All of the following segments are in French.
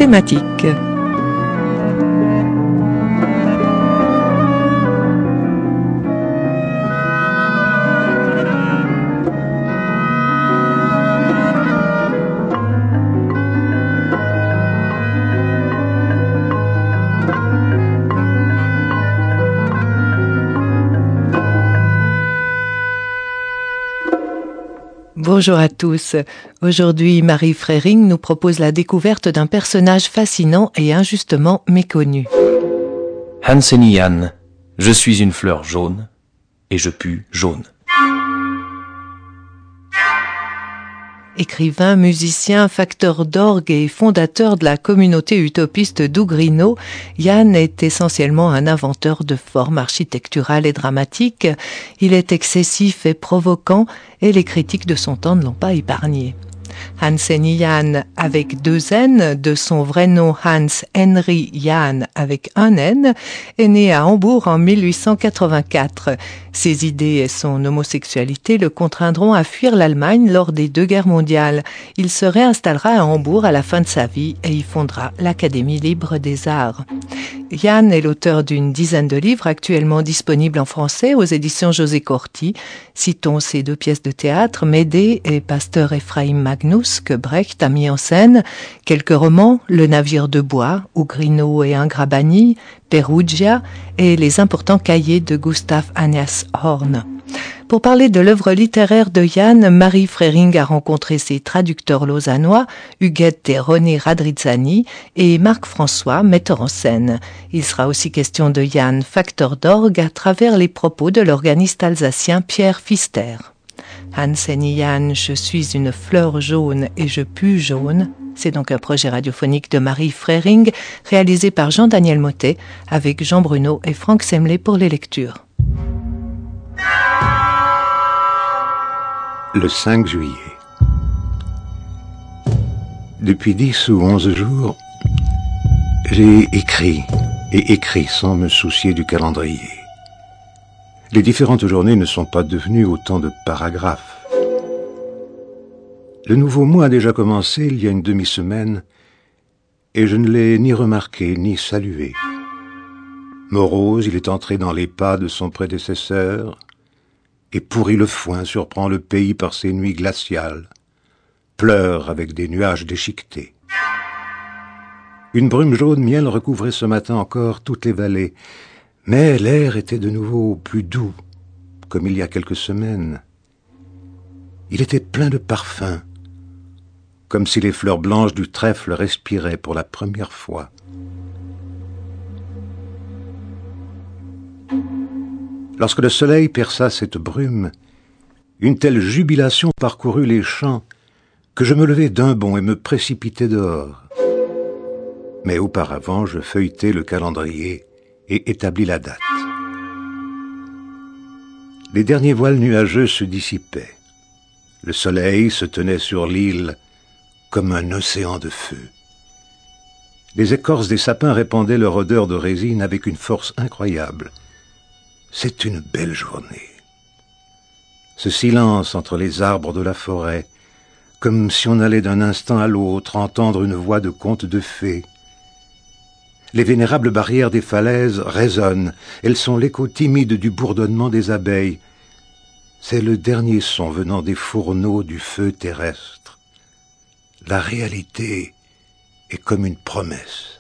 thématique. Bonjour à tous. Aujourd'hui, Marie Freiring nous propose la découverte d'un personnage fascinant et injustement méconnu. Hansen Jan, je suis une fleur jaune et je pue jaune. Écrivain, musicien, facteur d'orgue et fondateur de la communauté utopiste d'Ougrino, Jan est essentiellement un inventeur de formes architecturales et dramatiques. Il est excessif et provoquant et les critiques de son temps ne l'ont pas épargné. Hansen Jan avec 2 N, de son vrai nom Hans Henry Jan avec un N, est né à Hambourg en 1884. Ses idées et son homosexualité le contraindront à fuir l'Allemagne lors des 2 guerres mondiales. Il se réinstallera à Hambourg à la fin de sa vie et y fondera l'Académie libre des arts. Jan est l'auteur d'une dizaine de livres actuellement disponibles en français aux éditions José Corti. Citons ses 2 pièces de théâtre, Médée et Pasteur Ephraim Magnus, que Brecht a mis en scène, quelques romans, Le navire de bois, Ougrino et Ingrabani, Perugia et les importants cahiers de Gustav Hannes Horn. Pour parler de l'œuvre littéraire de Jan, Marie Freiring a rencontré ses traducteurs lausannois, Huguette et René Radrizzani, et Marc François, metteur en scène. Il sera aussi question de Jan, facteur d'orgue, à travers les propos de l'organiste alsacien Pierre Pfister. Hansen Jan, je suis une fleur jaune et je pue jaune. C'est donc un projet radiophonique de Marie Freiring, réalisé par Jean-Daniel Mottet, avec Jean Bruno et Franck Semlé pour les lectures. Le 5 juillet. Depuis 10 ou 11 jours, j'ai écrit sans me soucier du calendrier. Les différentes journées ne sont pas devenues autant de paragraphes. Le nouveau mois a déjà commencé il y a une demi-semaine et je ne l'ai ni remarqué ni salué. Morose, il est entré dans les pas de son prédécesseur et pourrit le foin, surprend le pays par ses nuits glaciales, pleure avec des nuages déchiquetés. Une brume jaune miel recouvrait ce matin encore toutes les vallées, mais l'air était de nouveau plus doux, comme il y a quelques semaines. Il était plein de parfums, comme si les fleurs blanches du trèfle respiraient pour la première fois. Lorsque le soleil perça cette brume, une telle jubilation parcourut les champs que je me levai d'un bond et me précipitai dehors. Mais auparavant, je feuilletai le calendrier et établis la date. Les derniers voiles nuageux se dissipaient. Le soleil se tenait sur l'île comme un océan de feu. Les écorces des sapins répandaient leur odeur de résine avec une force incroyable. C'est une belle journée. Ce silence entre les arbres de la forêt, comme si on allait d'un instant à l'autre entendre une voix de conte de fées. Les vénérables barrières des falaises résonnent, elles sont l'écho timide du bourdonnement des abeilles. C'est le dernier son venant des fourneaux du feu terrestre. La réalité est comme une promesse.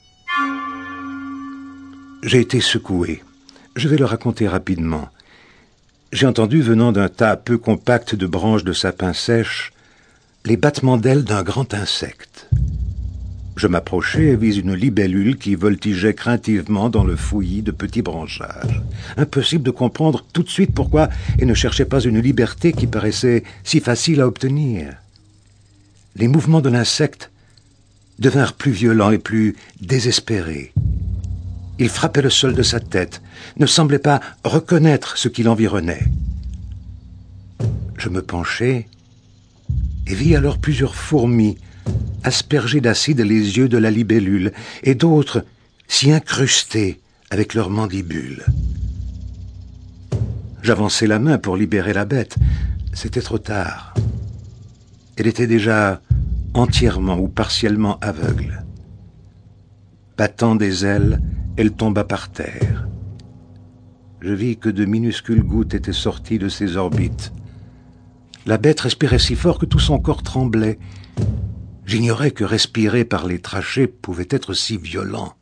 J'ai été secoué. Je vais le raconter rapidement. J'ai entendu, venant d'un tas peu compact de branches de sapin sèches, les battements d'ailes d'un grand insecte. Je m'approchai et vis une libellule qui voltigeait craintivement dans le fouillis de petits branchages. Impossible de comprendre tout de suite pourquoi elle ne cherchait pas une liberté qui paraissait si facile à obtenir. Les mouvements de l'insecte devinrent plus violents et plus désespérés. Il frappait le sol de sa tête, ne semblait pas reconnaître ce qui l'environnait. Je me penchai et vis alors plusieurs fourmis asperger d'acide les yeux de la libellule et d'autres s'y incruster avec leurs mandibules. J'avançai la main pour libérer la bête. C'était trop tard. Elle était déjà entièrement ou partiellement aveugle. Battant des ailes, elle tomba par terre. Je vis que de minuscules gouttes étaient sorties de ses orbites. La bête respirait si fort que tout son corps tremblait. J'ignorais que respirer par les trachées pouvait être si violent.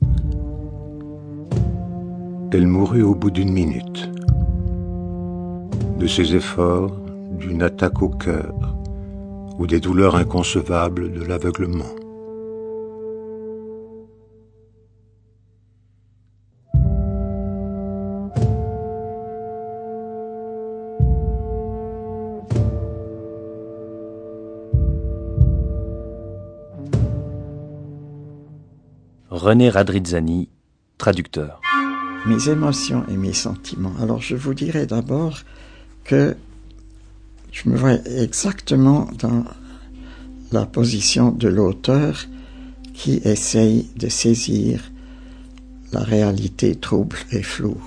Elle mourut au bout d'1 minute. De ses efforts, d'une attaque au cœur, ou des douleurs inconcevables de l'aveuglement. René Radrizzani, traducteur. Mes émotions et mes sentiments. Alors je vous dirais d'abord que je me vois exactement dans la position de l'auteur qui essaye de saisir la réalité trouble et floue.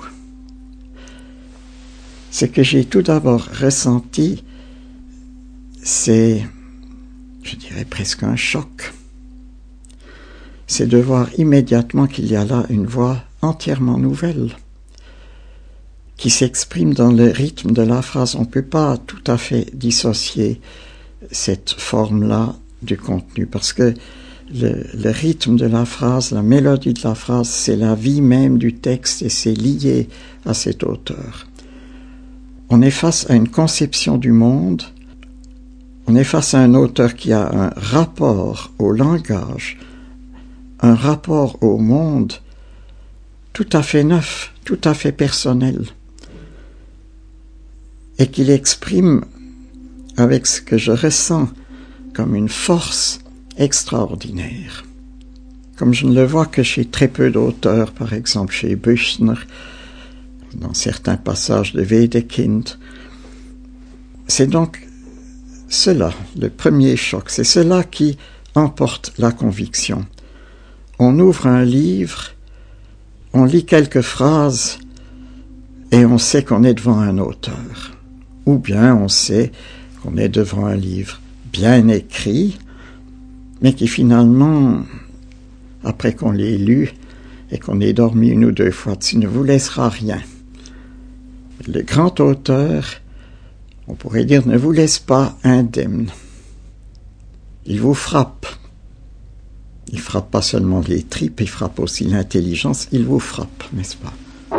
Ce que j'ai tout d'abord ressenti, c'est, je dirais presque un choc. C'est de voir immédiatement qu'il y a là une voix entièrement nouvelle, qui s'exprime dans le rythme de la phrase. On ne peut pas tout à fait dissocier cette forme-là du contenu, parce que le rythme de la phrase, la mélodie de la phrase, c'est la vie même du texte et c'est lié à cet auteur. On est face à une conception du monde, on est face à un auteur qui a un rapport au langage, un rapport au monde tout à fait neuf, tout à fait personnel, et qu'il exprime avec ce que je ressens comme une force extraordinaire, comme je ne le vois que chez très peu d'auteurs, par exemple chez Büchner, dans certains passages de Wedekind. C'est donc cela, le premier choc, c'est cela qui emporte la conviction. On ouvre un livre, on lit quelques phrases et on sait qu'on est devant un auteur. Ou bien on sait qu'on est devant un livre bien écrit, mais qui finalement, après qu'on l'ait lu et qu'on ait dormi 1 ou 2 fois dessus, ne vous laissera rien. Le grand auteur, on pourrait dire, ne vous laisse pas indemne. Il vous frappe. Il frappe pas seulement les tripes, il frappe aussi l'intelligence, il vous frappe, n'est-ce pas?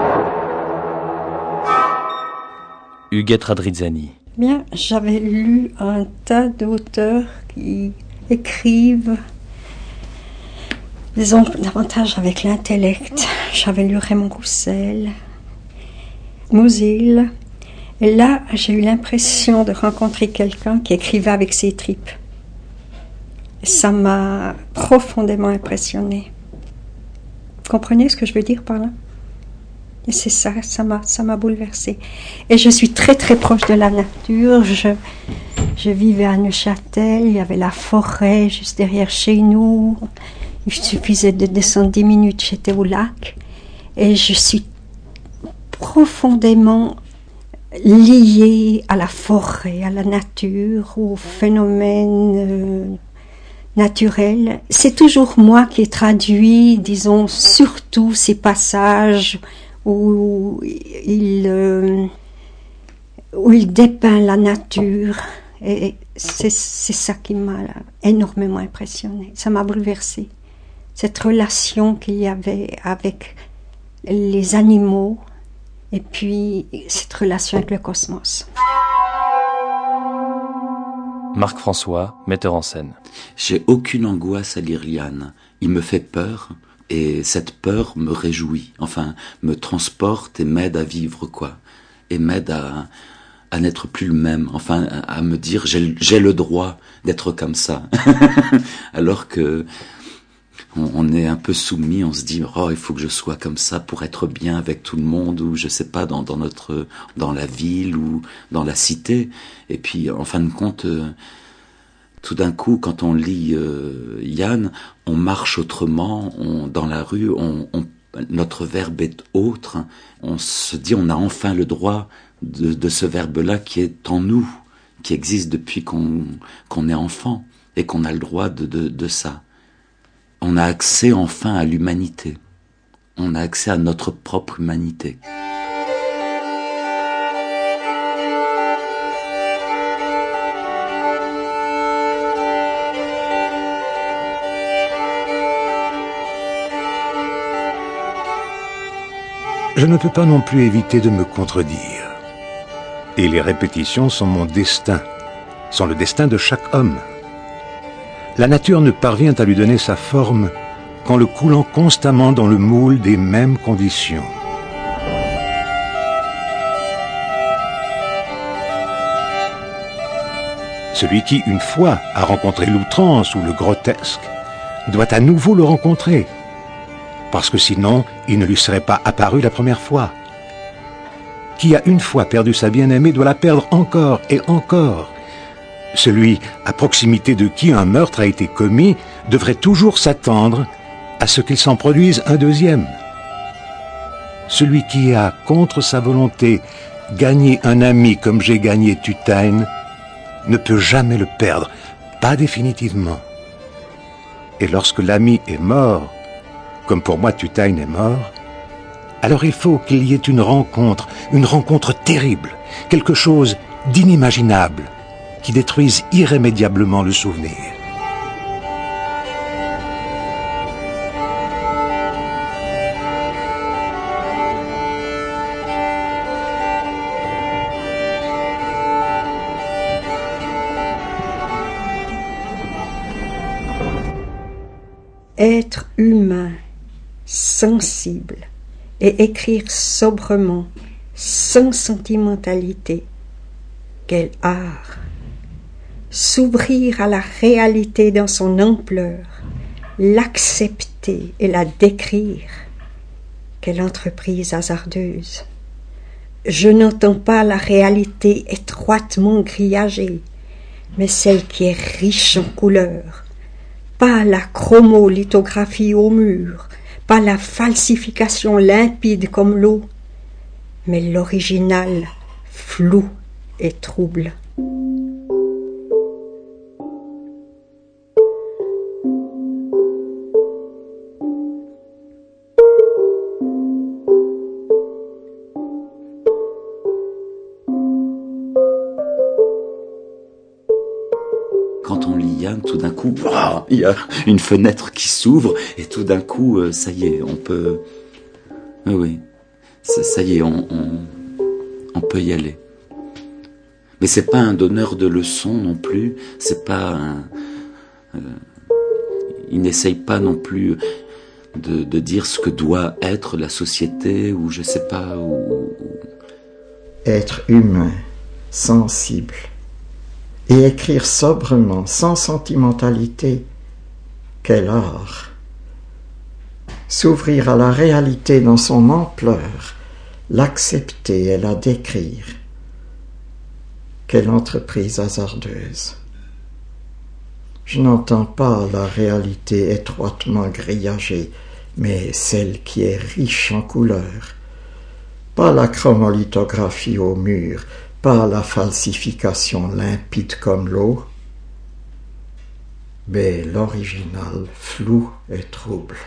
Huguette Radrizzani. Bien, j'avais lu un tas d'auteurs qui écrivent disons davantage avec l'intellect. J'avais lu Raymond Roussel, Musil, et là j'ai eu l'impression de rencontrer quelqu'un qui écrivait avec ses tripes. Ça m'a profondément impressionnée. Vous comprenez ce que je veux dire par là? Et c'est ça, ça m'a bouleversée. Et je suis très très proche de la nature. Je vivais à Neuchâtel, il y avait la forêt juste derrière chez nous. Il suffisait de descendre 10 minutes, j'étais au lac. Et je suis profondément liée à la forêt, à la nature, aux phénomènes naturels. C'est toujours moi qui ai traduit, disons, surtout ces passages où il dépeint la nature. Et c'est ça qui m'a énormément impressionnée. Ça m'a bouleversée. Cette relation qu'il y avait avec les animaux et puis cette relation avec le cosmos. Marc François, metteur en scène. J'ai aucune angoisse à lire Liane. Il me fait peur et cette peur me réjouit. Enfin, me transporte et m'aide à vivre, quoi. Et m'aide à n'être plus le même. Enfin, à me dire j'ai le droit d'être comme ça. Alors que on est un peu soumis, on se dit oh il faut que je sois comme ça pour être bien avec tout le monde, ou je sais pas dans la ville ou dans la cité. Et puis en fin de compte tout d'un coup quand on lit Yann, on marche autrement, dans la rue notre verbe est autre, on se dit on a enfin le droit de ce verbe-là qui est en nous, qui existe depuis qu'on est enfant et qu'on a le droit de ça. On a accès enfin à l'humanité. On a accès à notre propre humanité. Je ne peux pas non plus éviter de me contredire. Et les répétitions sont mon destin, sont le destin de chaque homme. La nature ne parvient à lui donner sa forme qu'en le coulant constamment dans le moule des mêmes conditions. Celui qui, une fois, a rencontré l'outrance ou le grotesque, doit à nouveau le rencontrer, parce que sinon, il ne lui serait pas apparu la première fois. Qui a une fois perdu sa bien-aimée doit la perdre encore et encore. Celui à proximité de qui un meurtre a été commis devrait toujours s'attendre à ce qu'il s'en produise un deuxième. Celui qui a, contre sa volonté, gagné un ami comme j'ai gagné Tutain, ne peut jamais le perdre, pas définitivement. Et lorsque l'ami est mort, comme pour moi Tutain est mort, alors il faut qu'il y ait une rencontre terrible, quelque chose d'inimaginable, qui détruise irrémédiablement le souvenir. Être humain, sensible, et écrire sobrement, sans sentimentalité. Quel art! S'ouvrir à la réalité dans son ampleur, l'accepter et la décrire. Quelle entreprise hasardeuse! Je n'entends pas la réalité étroitement grillagée, mais celle qui est riche en couleurs. Pas la chromolithographie au mur, pas la falsification limpide comme l'eau, mais l'original flou et trouble. Quand on lit Yann, tout d'un coup, il y a une fenêtre qui s'ouvre et tout d'un coup, ça y est, on peut... Oui, ça y est, on peut y aller. Mais c'est pas un donneur de leçons non plus, c'est pas un... il n'essaye pas non plus de dire ce que doit être la société, ou je sais pas, ou... Être humain, sensible, et écrire sobrement, sans sentimentalité, quel art! S'ouvrir à la réalité dans son ampleur, l'accepter et la décrire, quelle entreprise hasardeuse! Je n'entends pas la réalité étroitement grillagée, mais celle qui est riche en couleurs, pas la chromolithographie au mur, pas la falsification limpide comme l'eau, mais l'original flou et trouble.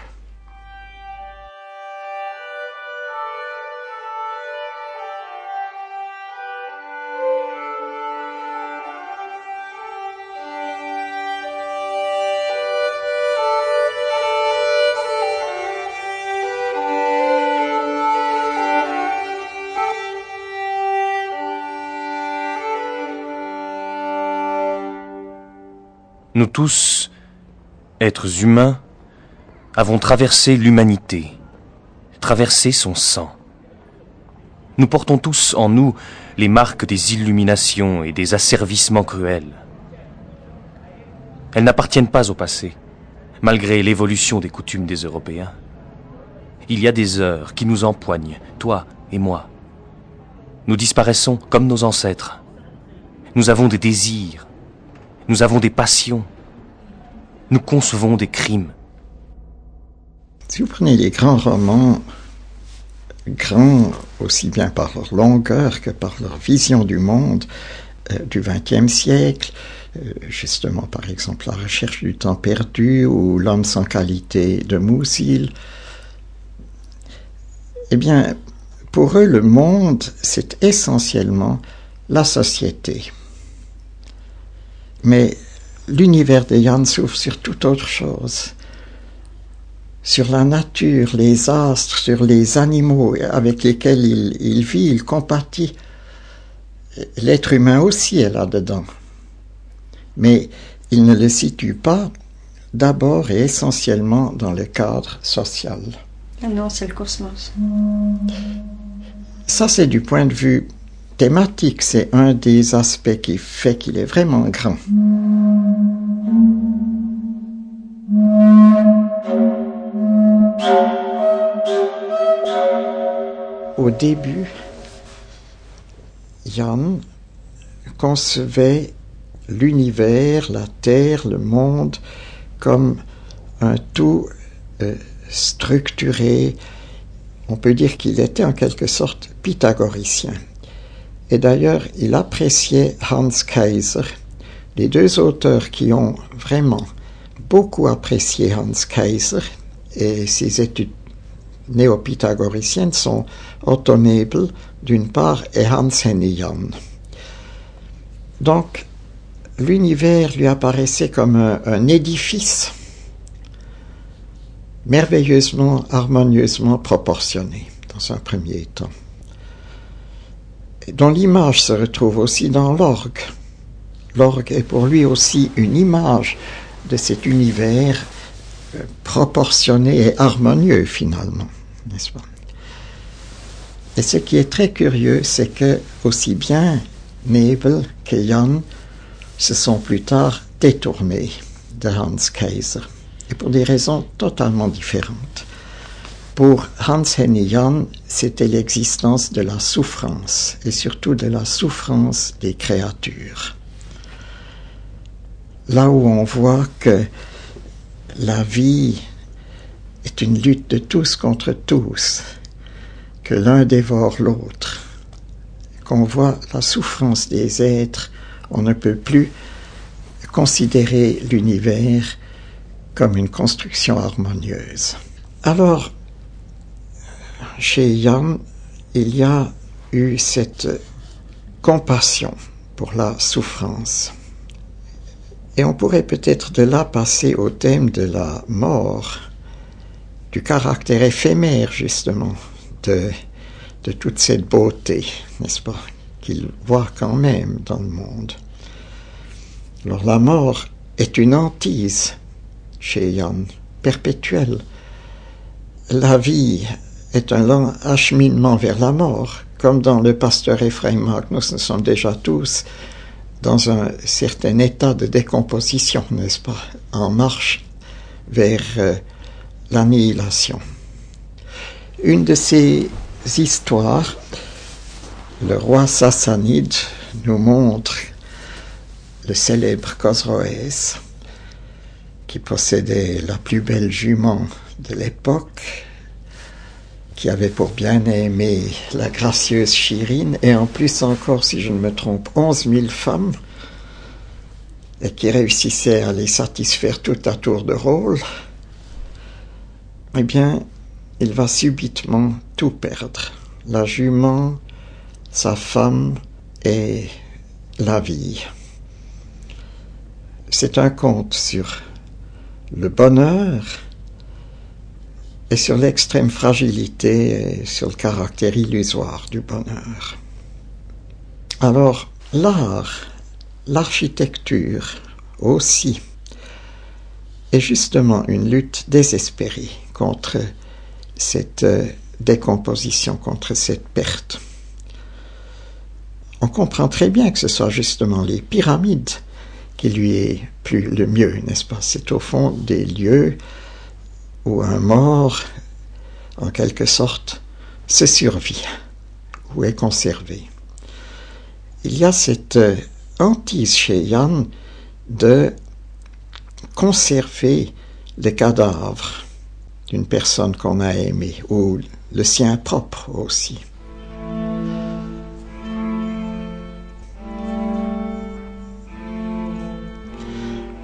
Nous tous, êtres humains, avons traversé l'humanité, traversé son sang. Nous portons tous en nous les marques des illuminations et des asservissements cruels. Elles n'appartiennent pas au passé, malgré l'évolution des coutumes des Européens. Il y a des heures qui nous empoignent, toi et moi. Nous disparaissons comme nos ancêtres. Nous avons des désirs. Nous avons des passions. Nous concevons des crimes. Si vous prenez les grands romans, grands aussi bien par leur longueur que par leur vision du monde du XXe siècle, justement par exemple La recherche du temps perdu ou L'homme sans qualité de Musil. Eh bien, pour eux, le monde, c'est essentiellement la société. Mais l'univers de Jan s'ouvre sur toute autre chose. Sur la nature, les astres, sur les animaux avec lesquels il vit, il compatit. L'être humain aussi est là-dedans. Mais il ne le situe pas d'abord et essentiellement dans le cadre social. Ah non, c'est le cosmos. Ça, c'est du point de vue thématique, c'est un des aspects qui fait qu'il est vraiment grand. Au début, Jan concevait l'univers, la Terre, le monde comme un tout structuré. On peut dire qu'il était en quelque sorte pythagoricien. Et d'ailleurs, il appréciait Hans Kaiser. Les deux auteurs qui ont vraiment beaucoup apprécié Hans Kaiser et ses études néo-pythagoriciennes sont Otto Nebel, d'une part, et Hans-Henny Jan. Donc, l'univers lui apparaissait comme un édifice merveilleusement, harmonieusement proportionné, dans un premier temps, dont l'image se retrouve aussi dans l'orgue. L'orgue est pour lui aussi une image de cet univers proportionné et harmonieux, finalement, n'est-ce pas? Et ce qui est très curieux, c'est que aussi bien Nebel que Jan se sont plus tard détournés de Hans Kaiser, et pour des raisons totalement différentes. Pour Hans-Henny Jan, c'était l'existence de la souffrance, et surtout de la souffrance des créatures. Là où on voit que la vie est une lutte de tous contre tous, que l'un dévore l'autre, qu'on voit la souffrance des êtres, on ne peut plus considérer l'univers comme une construction harmonieuse. Alors, chez Jan, il y a eu cette compassion pour la souffrance. Et on pourrait peut-être de là passer au thème de la mort, du caractère éphémère, justement, de toute cette beauté, n'est-ce pas, qu'il voit quand même dans le monde. Alors la mort est une hantise chez Jan, perpétuelle. La vie est un lent acheminement vers la mort, comme dans le pasteur Ephraim Magnus, nous sommes déjà tous dans un certain état de décomposition, n'est-ce pas, en marche vers l'annihilation. Une de ces histoires, le roi Sassanide nous montre le célèbre Khosroès, qui possédait la plus belle jument de l'époque, qui avait pour bien-aimée la gracieuse Chirine, et en plus encore, si je ne me trompe, 11 000 femmes, et qui réussissait à les satisfaire tout à tour de rôle. Eh bien, il va subitement tout perdre. La jument, sa femme et la vie. C'est un conte sur le bonheur et sur l'extrême fragilité et sur le caractère illusoire du bonheur. Alors, l'art, l'architecture aussi, est justement une lutte désespérée contre cette décomposition, contre cette perte. On comprend très bien que ce soit justement les pyramides qui lui est plu le mieux, n'est-ce pas? C'est au fond des lieux où un mort, en quelque sorte, se survit, ou est conservé. Il y a cette hantise chez Jan de conserver le cadavre d'une personne qu'on a aimée, ou le sien propre aussi.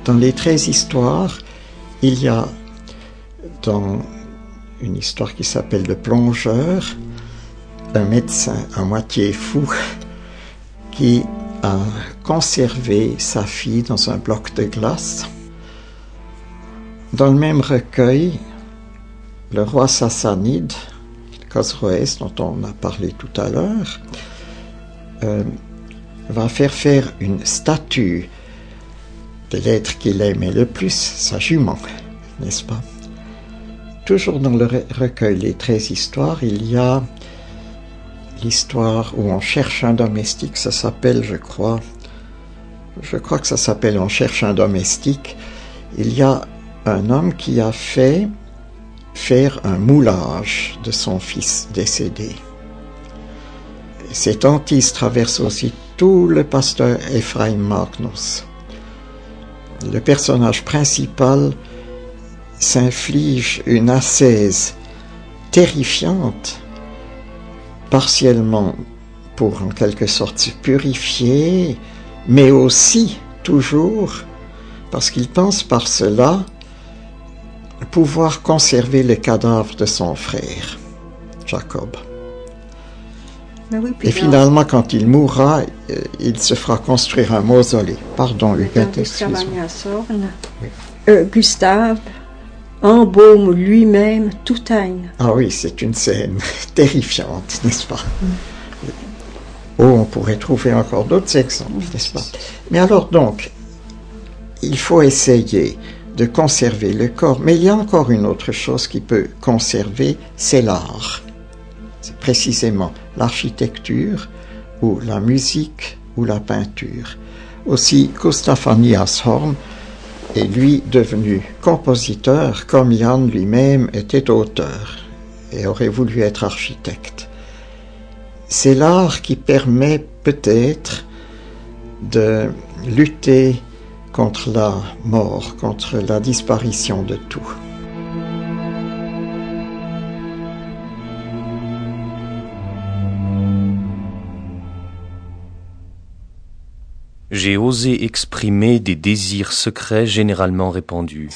Dans les 13 histoires, il y a dans une histoire qui s'appelle Le Plongeur, un médecin à moitié fou qui a conservé sa fille dans un bloc de glace. Dans le même recueil, le roi sassanide, Khosroès, dont on a parlé tout à l'heure, va faire une statue de l'être qu'il aimait le plus, sa jument, n'est-ce pas? Toujours dans le recueil Les 13 histoires, il y a l'histoire où on cherche un domestique, ça s'appelle, je crois que ça s'appelle On cherche un domestique. Il y a un homme qui a fait faire un moulage de son fils décédé. Cette hantise traverse aussi tout le pasteur Ephraim Magnus. Le personnage principal s'inflige une ascèse terrifiante, partiellement pour en quelque sorte se purifier, mais aussi toujours parce qu'il pense par cela pouvoir conserver le cadavre de son frère, Jacob. Oui, et finalement, quand il mourra, il se fera construire un mausolée. Pardon, Huguette, excuse-moi. Gustave embaume lui-même Toutaine. Ah oui, c'est une scène terrifiante, n'est-ce pas? Oh, on pourrait trouver encore d'autres exemples, n'est-ce pas? Mais alors donc, il faut essayer de conserver le corps. Mais il y a encore une autre chose qui peut conserver, c'est l'art. C'est précisément l'architecture, ou la musique, ou la peinture. Aussi, Gustav Andreas Horn est lui devenu compositeur, comme Jan lui-même était auteur, et aurait voulu être architecte. C'est l'art qui permet peut-être de lutter contre la mort, contre la disparition de tout. J'ai osé exprimer des désirs secrets généralement répandus.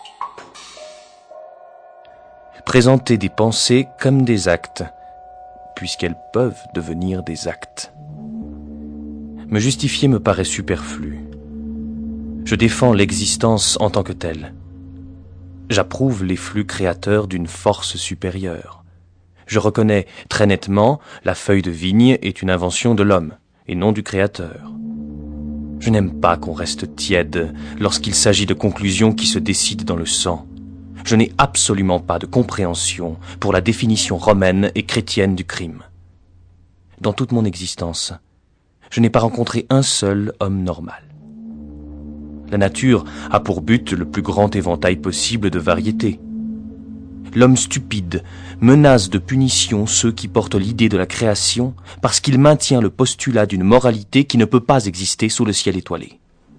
Présenter des pensées comme des actes, puisqu'elles peuvent devenir des actes. Me justifier me paraît superflu. Je défends l'existence en tant que telle. J'approuve les flux créateurs d'une force supérieure. Je reconnais très nettement la feuille de vigne est une invention de l'homme, et non du créateur. Je n'aime pas qu'on reste tiède lorsqu'il s'agit de conclusions qui se décident dans le sang. Je n'ai absolument pas de compréhension pour la définition romaine et chrétienne du crime. Dans toute mon existence, je n'ai pas rencontré un seul homme normal. La nature a pour but le plus grand éventail possible de variétés. L'homme stupide menace de punition ceux qui portent l'idée de la création parce qu'il maintient le postulat d'une moralité qui ne peut pas exister sous le ciel étoilé.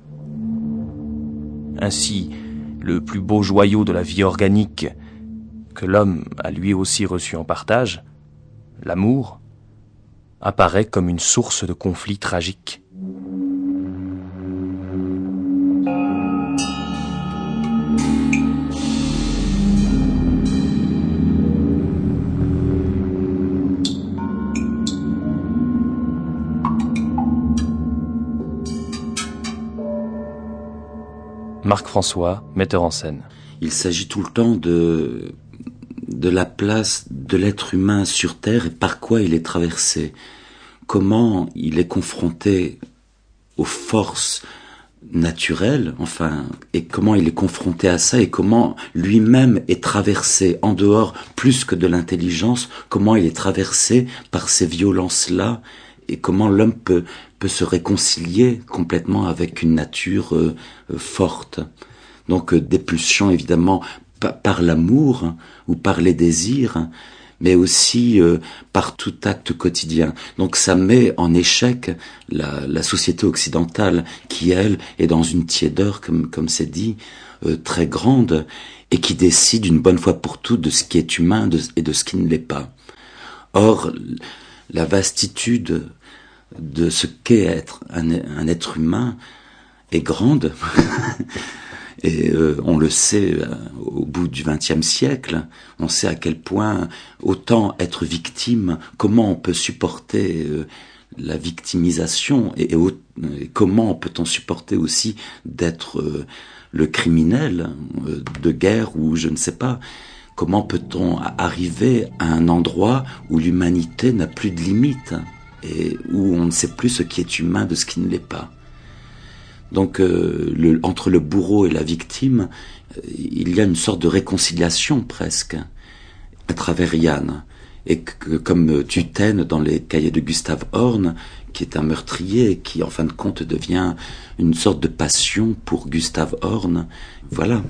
Ainsi, le plus beau joyau de la vie organique, que l'homme a lui aussi reçu en partage, l'amour, apparaît comme une source de conflits tragiques. Marc François, metteur en scène. Il s'agit tout le temps de la place de l'être humain sur Terre et par quoi il est traversé. Comment il est confronté aux forces naturelles, enfin, et comment il est confronté à ça et comment lui-même est traversé en dehors plus que de l'intelligence, comment il est traversé par ces violences-là et comment l'homme peut se réconcilier complètement avec une nature forte. Donc des pulsions évidemment par l'amour ou par les désirs, mais aussi par tout acte quotidien. Donc ça met en échec la société occidentale qui, elle, est dans une tiédeur, comme c'est dit, très grande, et qui décide une bonne fois pour toutes de ce qui est humain et de ce qui ne l'est pas. Or, la vastitude de ce qu'est être un être humain est grande. Et on le sait au bout du XXe siècle, on sait à quel point autant être victime, comment on peut supporter la victimisation et comment peut-on supporter aussi d'être le criminel de guerre ou je ne sais pas. Comment peut-on arriver à un endroit où l'humanité n'a plus de limites et où on ne sait plus ce qui est humain de ce qui ne l'est pas. Donc entre le bourreau et la victime, il y a une sorte de réconciliation presque à travers Yann. Et comme Tutène dans les cahiers de Gustave Horn, qui est un meurtrier, qui en fin de compte devient une sorte de passion pour Gustave Horn. Voilà.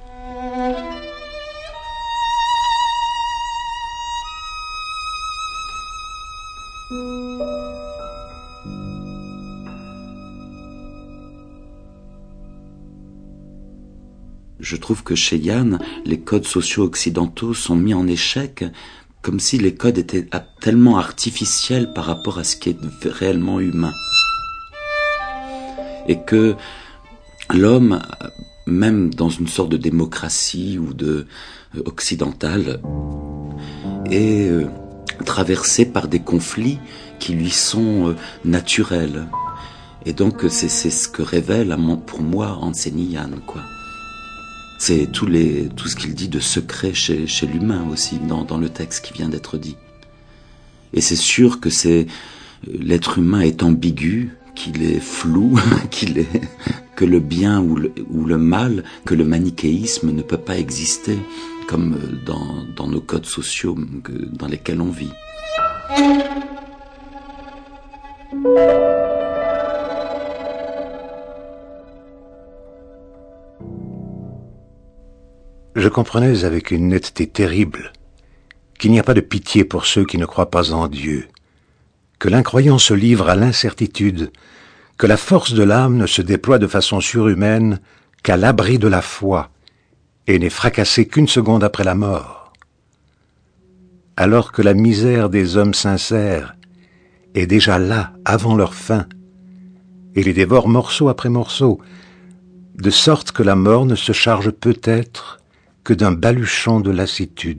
Je trouve que chez Yann, les codes sociaux occidentaux sont mis en échec, comme si les codes étaient tellement artificiels par rapport à ce qui est réellement humain. Et que l'homme, même dans une sorte de démocratie ou occidentale, est traversé par des conflits qui lui sont naturels. Et donc c'est ce que révèle pour moi Hantzeni Yann, quoi. C'est tout ce qu'il dit de secret chez l'humain aussi dans le texte qui vient d'être dit. Et c'est sûr que l'être humain est ambigu, qu'il est flou, que le bien ou le mal, que le manichéisme ne peut pas exister comme dans nos codes sociaux dans lesquels on vit. Je comprenais avec une netteté terrible qu'il n'y a pas de pitié pour ceux qui ne croient pas en Dieu, que l'incroyant se livre à l'incertitude, que la force de l'âme ne se déploie de façon surhumaine qu'à l'abri de la foi et n'est fracassée qu'une seconde après la mort, alors que la misère des hommes sincères est déjà là avant leur fin et les dévore morceau après morceau, de sorte que la mort ne se charge peut-être que d'un baluchon de lassitude.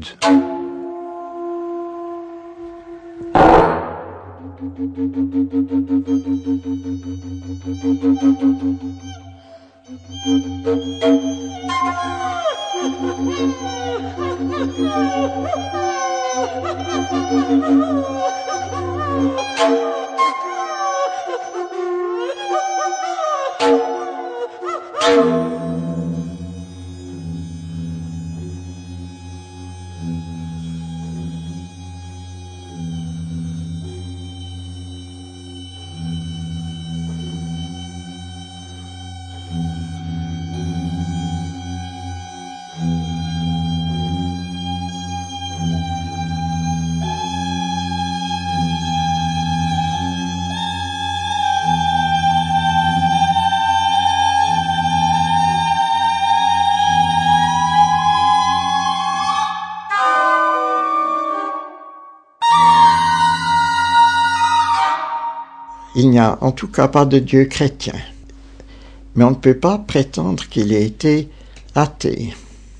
Il n'y a en tout cas pas de Dieu chrétien. Mais on ne peut pas prétendre qu'il ait été athée.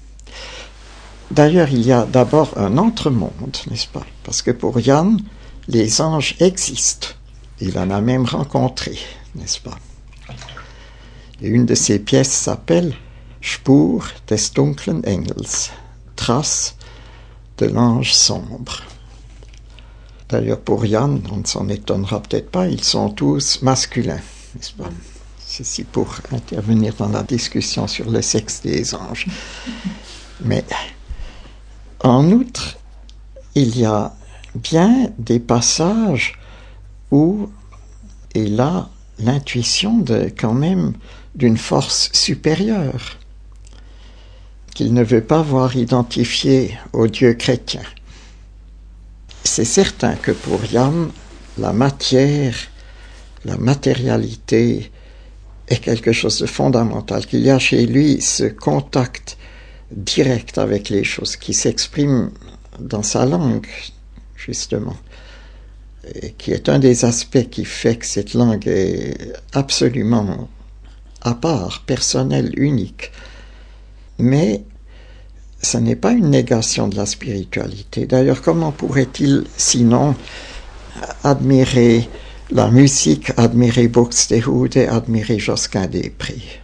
D'ailleurs, il y a d'abord un entre-monde, n'est-ce pas? Parce que pour Yann, les anges existent. Il en a même rencontré, n'est-ce pas? Et une de ses pièces s'appelle « Spur des dunklen Engels », trace de l'ange sombre. D'ailleurs, pour Yann, on ne s'en étonnera peut-être pas, ils sont tous masculins, n'est-ce pas? Ceci pour intervenir dans la discussion sur le sexe des anges. Mais, en outre, il y a bien des passages où il a l'intuition quand même d'une force supérieure, qu'il ne veut pas voir identifiée au Dieu chrétien. C'est certain que pour Yann, la matière, la matérialité est quelque chose de fondamental, qu'il y a chez lui ce contact direct avec les choses qui s'exprime dans sa langue, justement, et qui est un des aspects qui fait que cette langue est absolument à part, personnel, unique. Mais ce n'est pas une négation de la spiritualité. D'ailleurs, comment pourrait-il sinon admirer la musique, admirer Buxtehude et admirer Josquin des Prés?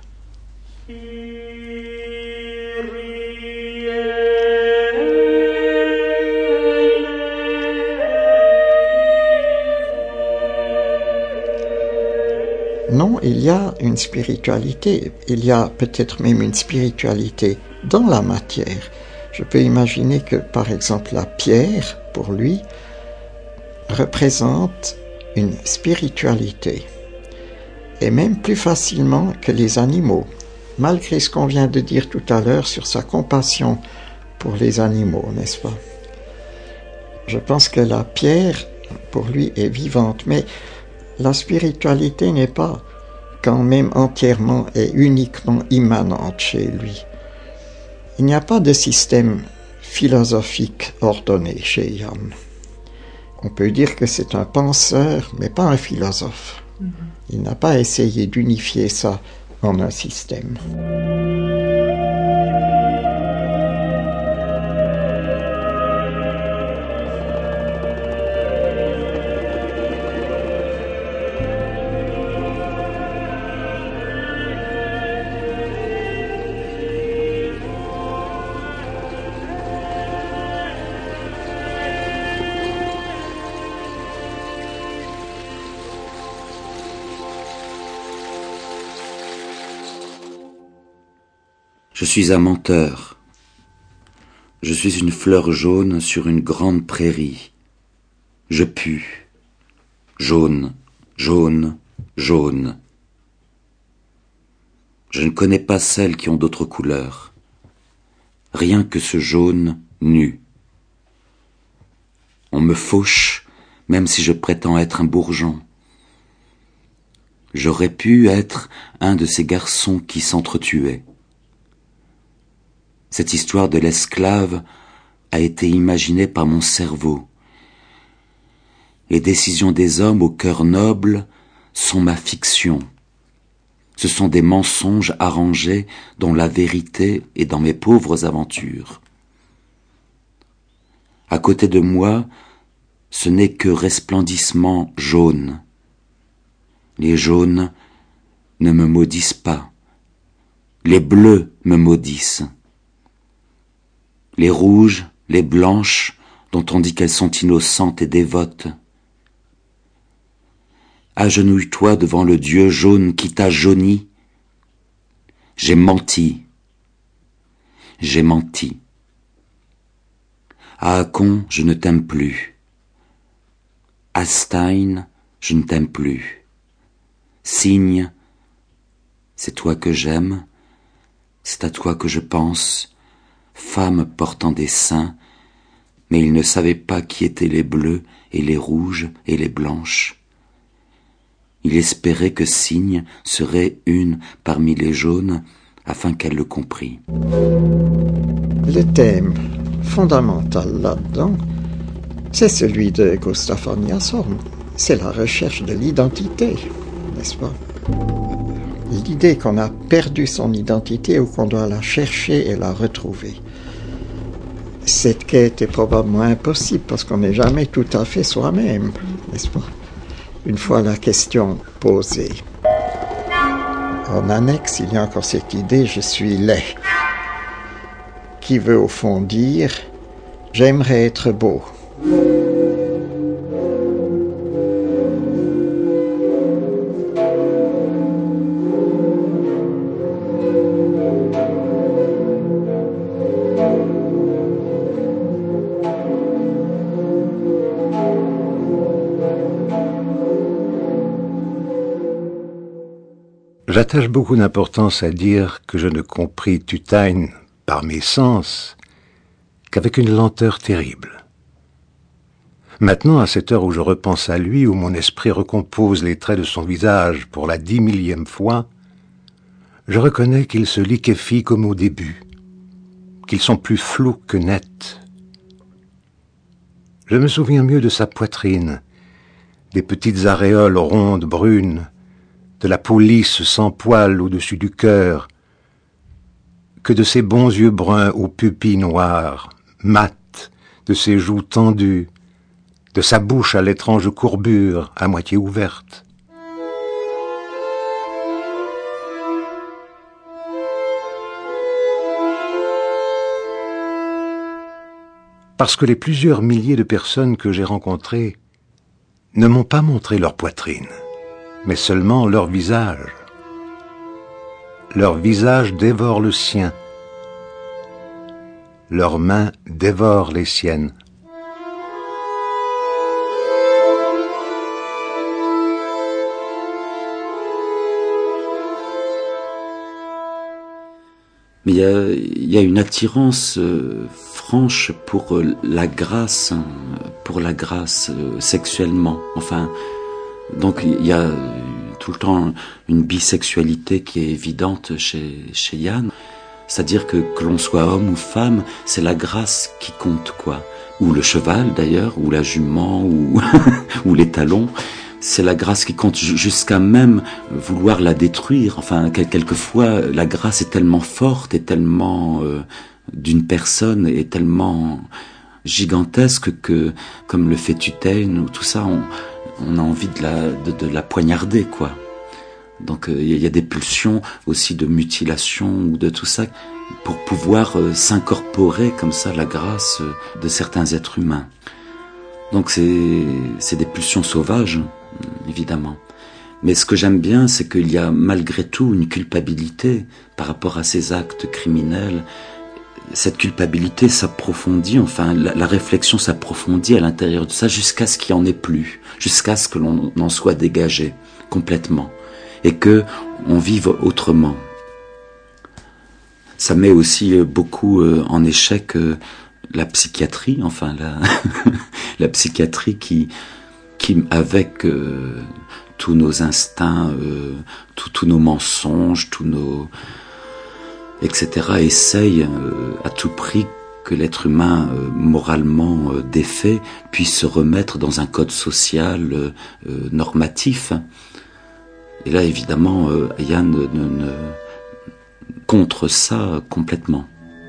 Non, il y a une spiritualité, il y a peut-être même une spiritualité dans la matière. Je peux imaginer que, par exemple, la pierre, pour lui, représente une spiritualité, et même plus facilement que les animaux, malgré ce qu'on vient de dire tout à l'heure sur sa compassion pour les animaux, n'est-ce pas? Je pense que la pierre, pour lui, est vivante, mais la spiritualité n'est pas quand même entièrement et uniquement immanente chez lui. Il n'y a pas de système philosophique ordonné chez Jan. On peut dire que c'est un penseur, mais pas un philosophe. Il n'a pas essayé d'unifier ça en un système. Je suis un menteur. Je suis une fleur jaune sur une grande prairie. Je pue. Jaune, jaune, jaune. Je ne connais pas celles qui ont d'autres couleurs. Rien que ce jaune nu. On me fauche, même si je prétends être un bourgeon. J'aurais pu être un de ces garçons qui s'entretuaient. Cette histoire de l'esclave a été imaginée par mon cerveau. Les décisions des hommes au cœur noble sont ma fiction. Ce sont des mensonges arrangés dont la vérité est dans mes pauvres aventures. À côté de moi, ce n'est que resplendissement jaune. Les jaunes ne me maudissent pas. Les bleus me maudissent. Les rouges, les blanches, dont on dit qu'elles sont innocentes et dévotes. Agenouille-toi devant le Dieu jaune qui t'a jauni. J'ai menti. J'ai menti. À Hakon, je ne t'aime plus. À Stein, je ne t'aime plus. Cygne, c'est toi que j'aime, c'est à toi que je pense. Femme portant des seins, mais il ne savait pas qui étaient les bleus et les rouges et les blanches. Il espérait que Cygne serait une parmi les jaunes, afin qu'elle le comprît. Le thème fondamental là-dedans, c'est celui de Gustaf von Jasholm. C'est la recherche de l'identité, n'est-ce pas? L'idée qu'on a perdu son identité ou qu'on doit la chercher et la retrouver. Cette quête est probablement impossible parce qu'on n'est jamais tout à fait soi-même, n'est-ce pas? Une fois la question posée. En annexe, il y a encore cette idée « je suis laid », qui veut au fond dire « j'aimerais être beau ». J'attache beaucoup d'importance à dire que je ne compris Tutein par mes sens qu'avec une lenteur terrible. Maintenant, à cette heure où je repense à lui, où mon esprit recompose les traits de son visage pour la 10 000e fois, je reconnais qu'ils se liquéfient comme au début, qu'ils sont plus flous que nets. Je me souviens mieux de sa poitrine, des petites aréoles rondes brunes, de la peau lisse sans poils au-dessus du cœur, que de ses bons yeux bruns aux pupilles noires, mat, de ses joues tendues, de sa bouche à l'étrange courbure à moitié ouverte. Parce que les plusieurs milliers de personnes que j'ai rencontrées ne m'ont pas montré leur poitrine, mais seulement leur visage. Leur visage dévore le sien. Leurs mains dévorent les siennes. Mais il y a une attirance franche pour la grâce sexuellement. Enfin, donc il y a tout le temps une bisexualité qui est évidente chez Yann. C'est-à-dire que l'on soit homme ou femme, c'est la grâce qui compte, quoi. Ou le cheval d'ailleurs, ou la jument, ou ou les talons. C'est la grâce qui compte jusqu'à même vouloir la détruire. Enfin, quelquefois, la grâce est tellement forte et tellement d'une personne et tellement gigantesque que, comme le fait Tutane ou tout ça, on a envie de la poignarder, quoi. Donc, il y a des pulsions aussi de mutilation ou de tout ça pour pouvoir s'incorporer comme ça à la grâce de certains êtres humains. Donc, c'est des pulsions sauvages, évidemment. Mais ce que j'aime bien, c'est qu'il y a malgré tout une culpabilité par rapport à ces actes criminels. Cette culpabilité s'approfondit, enfin la réflexion s'approfondit à l'intérieur de ça jusqu'à ce qu'il n'y en ait plus, jusqu'à ce que l'on en soit dégagé complètement et que on vive autrement. Ça met aussi beaucoup en échec la psychiatrie, enfin la psychiatrie qui avec tous nos instincts, tous nos mensonges, tous nos etc. essaye à tout prix que l'être humain moralement défait puisse se remettre dans un code social normatif. Et là, évidemment, Yann contre ça complètement.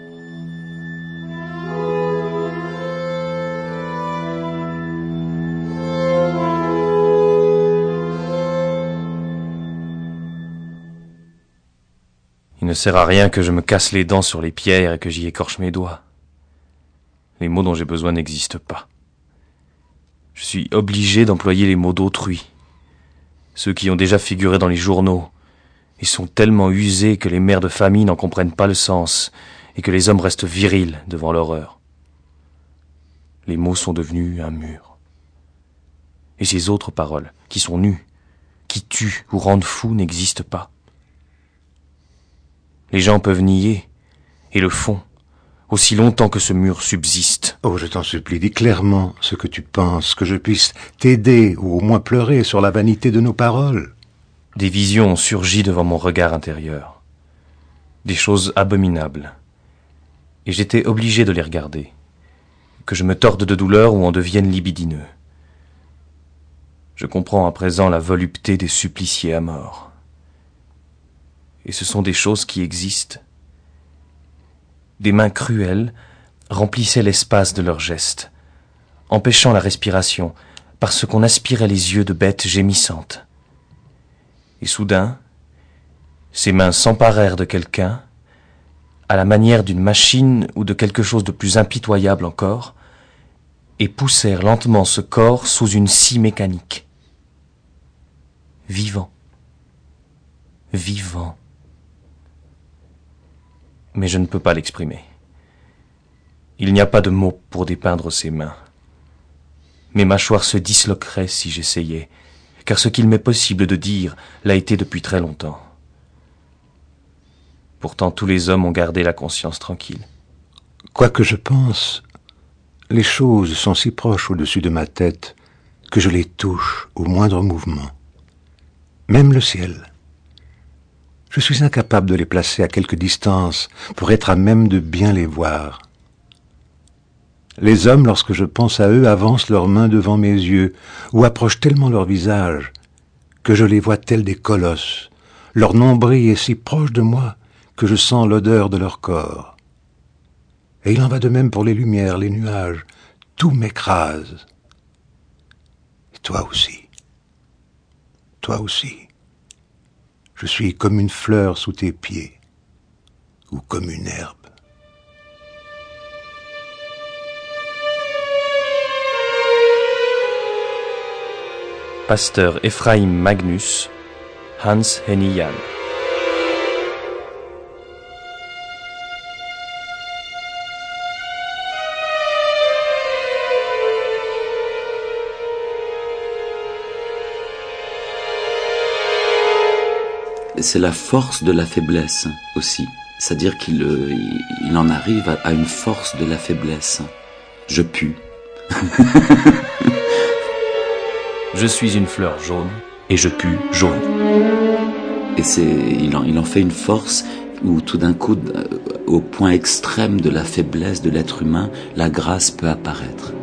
Il ne sert à rien que je me casse les dents sur les pierres et que j'y écorche mes doigts. Les mots dont j'ai besoin n'existent pas. Je suis obligé d'employer les mots d'autrui, ceux qui ont déjà figuré dans les journaux, et sont tellement usés que les mères de famille n'en comprennent pas le sens, et que les hommes restent virils devant l'horreur. Les mots sont devenus un mur. Et ces autres paroles, qui sont nues, qui tuent ou rendent fou, n'existent pas. Les gens peuvent nier, et le font, aussi longtemps que ce mur subsiste. Oh, je t'en supplie, dis clairement ce que tu penses, que je puisse t'aider, ou au moins pleurer sur la vanité de nos paroles. Des visions ont surgi devant mon regard intérieur. Des choses abominables. Et j'étais obligé de les regarder. Que je me torde de douleur ou en devienne libidineux. Je comprends à présent la volupté des suppliciés à mort. Et ce sont des choses qui existent. Des mains cruelles remplissaient l'espace de leurs gestes, empêchant la respiration, parce qu'on aspirait les yeux de bêtes gémissantes. Et soudain, ces mains s'emparèrent de quelqu'un, à la manière d'une machine ou de quelque chose de plus impitoyable encore, et poussèrent lentement ce corps sous une scie mécanique. Vivant. Vivant. Mais je ne peux pas l'exprimer. Il n'y a pas de mots pour dépeindre ces mains. Mes mâchoires se disloqueraient si j'essayais, car ce qu'il m'est possible de dire l'a été depuis très longtemps. Pourtant tous les hommes ont gardé la conscience tranquille. Quoi que je pense, les choses sont si proches au-dessus de ma tête que je les touche au moindre mouvement. Même le ciel. Je suis incapable de les placer à quelque distance pour être à même de bien les voir. Les hommes, lorsque je pense à eux, avancent leurs mains devant mes yeux ou approchent tellement leur visage que je les vois tels des colosses. Leur nombril est si proche de moi que je sens l'odeur de leur corps. Et il en va de même pour les lumières, les nuages. Tout m'écrase. Et toi aussi. Toi aussi. Je suis comme une fleur sous tes pieds, ou comme une herbe. Pasteur Ephraim Magnus, Hans Henny Jahn. C'est la force de la faiblesse aussi. C'est-à-dire qu'il en arrive à une force de la faiblesse. Je pue. Je suis une fleur jaune et je pue jaune. Et il en fait une force où tout d'un coup, au point extrême de la faiblesse de l'être humain, la grâce peut apparaître.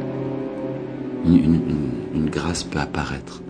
Une grâce peut apparaître.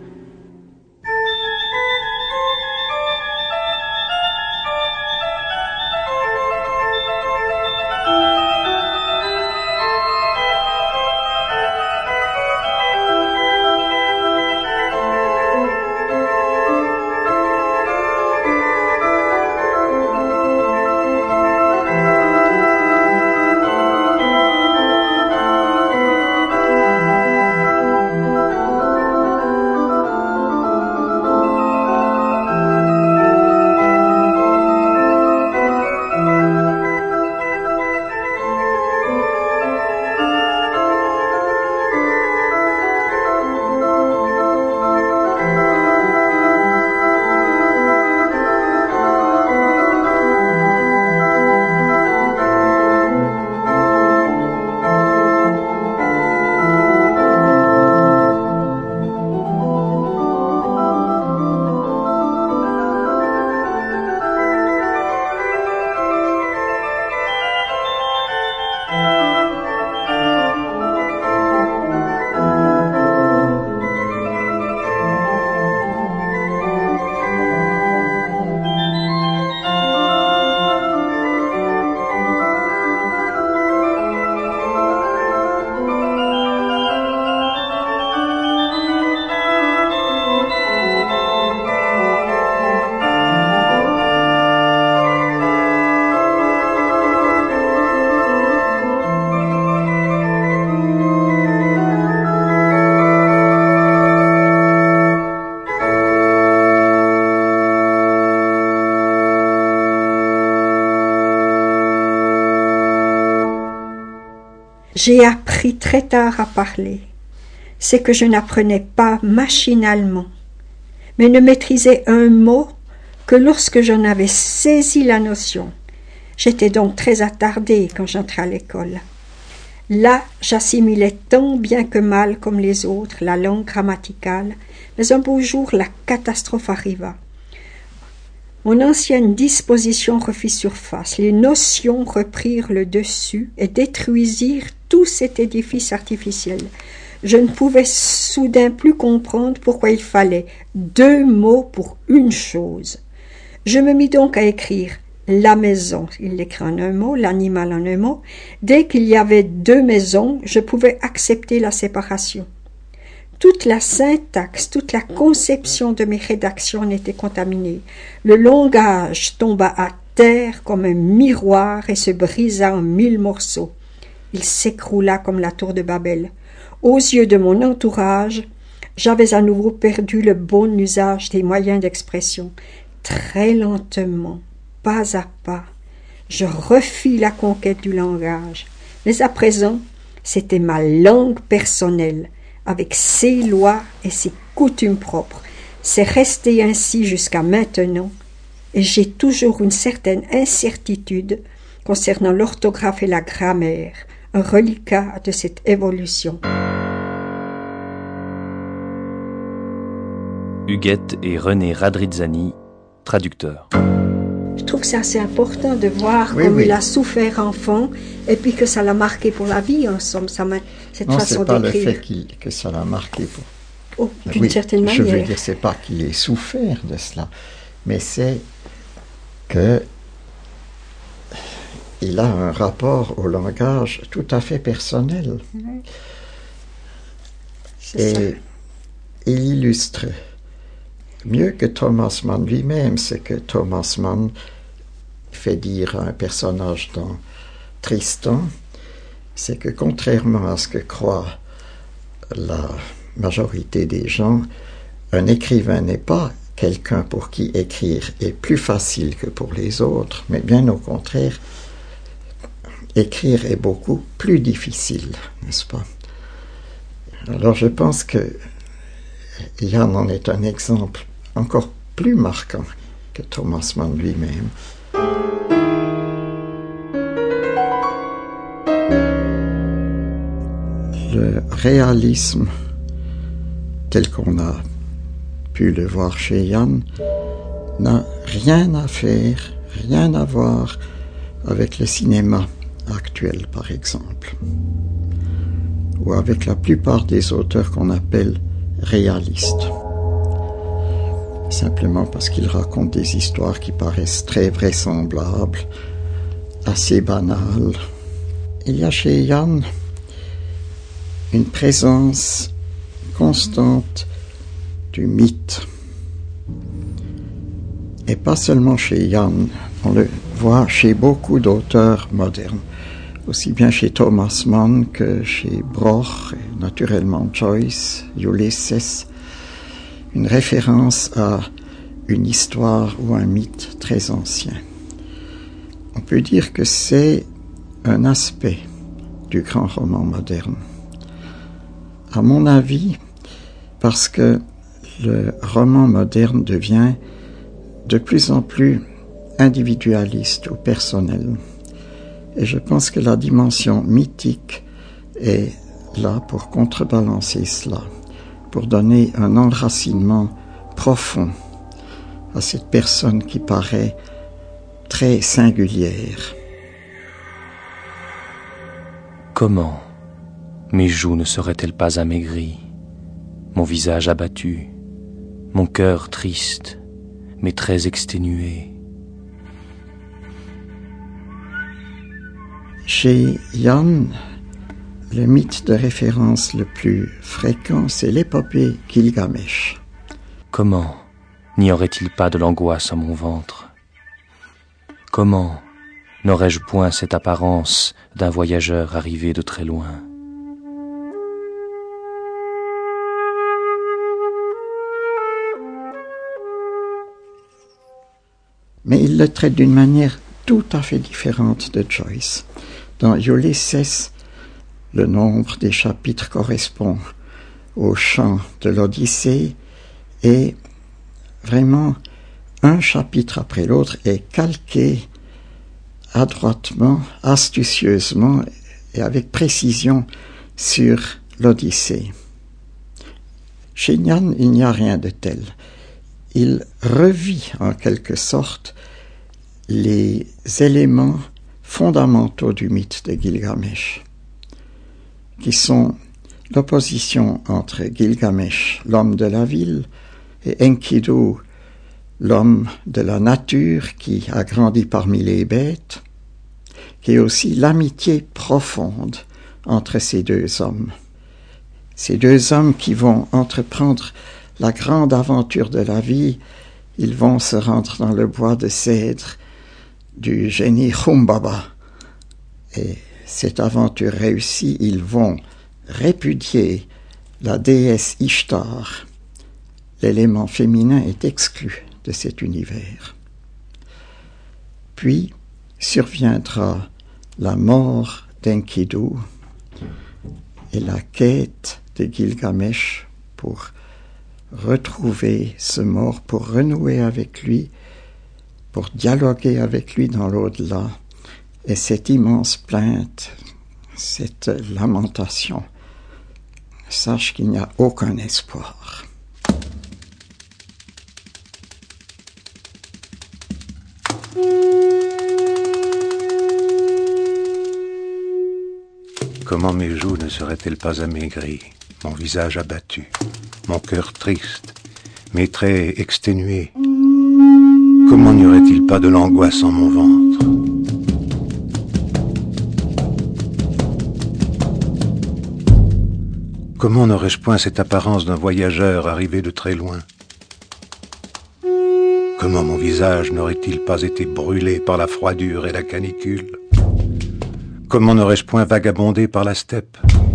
J'ai appris très tard à parler. C'est que je n'apprenais pas machinalement, mais ne maîtrisais un mot que lorsque j'en avais saisi la notion. J'étais donc très attardée quand j'entrais à l'école. Là, j'assimilais tant bien que mal comme les autres la langue grammaticale, mais un beau jour, la catastrophe arriva. Mon ancienne disposition refit surface, les notions reprirent le dessus et détruisirent tout cet édifice artificiel. Je ne pouvais soudain plus comprendre pourquoi il fallait 2 mots pour une chose. Je me mis donc à écrire la maison, il l'écrit en un mot, l'animal en un mot. Dès qu'il y avait 2 maisons, je pouvais accepter la séparation. Toute la syntaxe, toute la conception de mes rédactions était contaminée. Le langage tomba à terre comme un miroir et se brisa en 1000 morceaux. Il s'écroula comme la tour de Babel. Aux yeux de mon entourage, j'avais à nouveau perdu le bon usage des moyens d'expression. Très lentement, pas à pas, je refis la conquête du langage. Mais à présent, c'était ma langue personnelle, avec ses lois et ses coutumes propres. C'est resté ainsi jusqu'à maintenant, et j'ai toujours une certaine incertitude concernant l'orthographe et la grammaire, un reliquat de cette évolution. Huguette et René Radrizzani, traducteurs. Je trouve que c'est assez important de voir comme il a souffert enfant et puis que ça l'a marqué pour la vie, en somme, cette façon d'écrire. Non, c'est pas le fait que ça l'a marqué d'une certaine manière. Je veux dire, c'est pas qu'il ait souffert de cela, mais c'est que il a un rapport au langage tout à fait personnel. Et il illustre mieux que Thomas Mann lui-même ce que Thomas Mann fait dire à un personnage dans Tristan, c'est que contrairement à ce que croit la majorité des gens, un écrivain n'est pas quelqu'un pour qui écrire est plus facile que pour les autres, mais bien au contraire, écrire est beaucoup plus difficile, n'est-ce pas? Alors je pense que Yann en est un exemple encore plus marquant que Thomas Mann lui-même. Le réalisme tel qu'on a pu le voir chez Yann n'a rien à faire, rien à voir avec le cinéma actuel, par exemple, ou avec la plupart des auteurs qu'on appelle réalistes, simplement parce qu'ils racontent des histoires qui paraissent très vraisemblables, assez banales. Il y a chez Yann une présence constante du mythe. Et pas seulement chez Yann, on le voit chez beaucoup d'auteurs modernes, aussi bien chez Thomas Mann que chez Bloch, et naturellement Joyce, Ulysses, une référence à une histoire ou un mythe très ancien. On peut dire que c'est un aspect du grand roman moderne. À mon avis, parce que le roman moderne devient de plus en plus individualiste ou personnel. Et je pense que la dimension mythique est là pour contrebalancer cela, pour donner un enracinement profond à cette personne qui paraît très singulière. Comment mes joues ne seraient-elles pas amaigries, mon visage abattu, mon cœur triste, mes traits exténués? Chez Yann, le mythe de référence le plus fréquent, c'est l'épopée Gilgamesh. Comment n'y aurait-il pas de l'angoisse en mon ventre? Comment n'aurais-je point cette apparence d'un voyageur arrivé de très loin? Mais il le traite d'une manière tout à fait différente de Joyce. Dans Ulysses, le nombre des chapitres correspond au chant de l'Odyssée et vraiment un chapitre après l'autre est calqué adroitement, astucieusement et avec précision sur l'Odyssée. Chez Yann, il n'y a rien de tel. Il revit en quelque sorte les éléments fondamentaux du mythe de Gilgamesh, qui sont l'opposition entre Gilgamesh, l'homme de la ville, et Enkidu, l'homme de la nature qui a grandi parmi les bêtes, qui est aussi l'amitié profonde entre ces deux hommes. Ces deux hommes qui vont entreprendre la grande aventure de la vie, ils vont se rendre dans le bois de cèdre du génie Humbaba. Et cette aventure réussie, ils vont répudier la déesse Ishtar. L'élément féminin est exclu de cet univers. Puis surviendra la mort d'Enkidu et la quête de Gilgamesh pour retrouver ce mort, pour renouer avec lui, pour dialoguer avec lui dans l'au-delà. Et cette immense plainte, cette lamentation, sache qu'il n'y a aucun espoir. Comment mes joues ne seraient-elles pas amaigries, mon visage abattu, mon cœur triste, mes traits exténués. Comment n'y aurait-il pas de l'angoisse en mon ventre? Comment n'aurais-je point cette apparence d'un voyageur arrivé de très loin? Comment mon visage n'aurait-il pas été brûlé par la froidure et la canicule? Comment n'aurais-je point vagabondé par la steppe?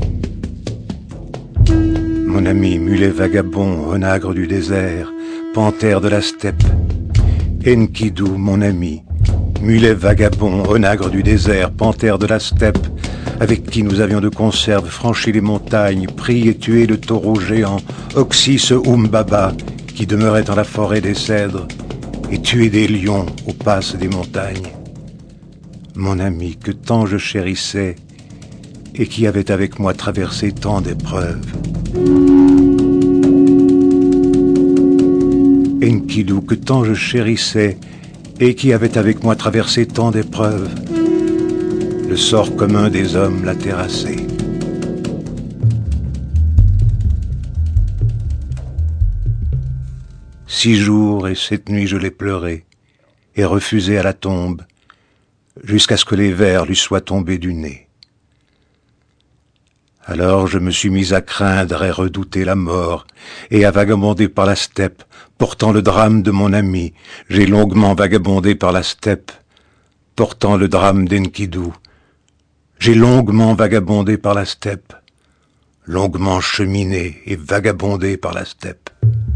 Mon ami, mulet vagabond, onagre du désert, panthère de la steppe. Enkidu, mon ami, mulet vagabond, onagre du désert, panthère de la steppe, avec qui nous avions de conserve franchi les montagnes, pris et tué le taureau géant, Oxys Umbaba, qui demeurait dans la forêt des cèdres, et tué des lions aux passes des montagnes. Mon ami, que tant je chérissais, et qui avait avec moi traversé tant d'épreuves. Enkidu, que tant je chérissais, et qui avait avec moi traversé tant d'épreuves. Le sort commun des hommes l'a terrassé. 6 jours et 7 nuits je l'ai pleuré, et refusé à la tombe, jusqu'à ce que les vers lui soient tombés du nez. Alors je me suis mis à craindre et redouter la mort, et à vagabonder par la steppe, portant le drame de mon ami. J'ai longuement vagabondé par la steppe, portant le drame d'Enkidu. J'ai longuement vagabondé par la steppe, longuement cheminé et vagabondé par la steppe.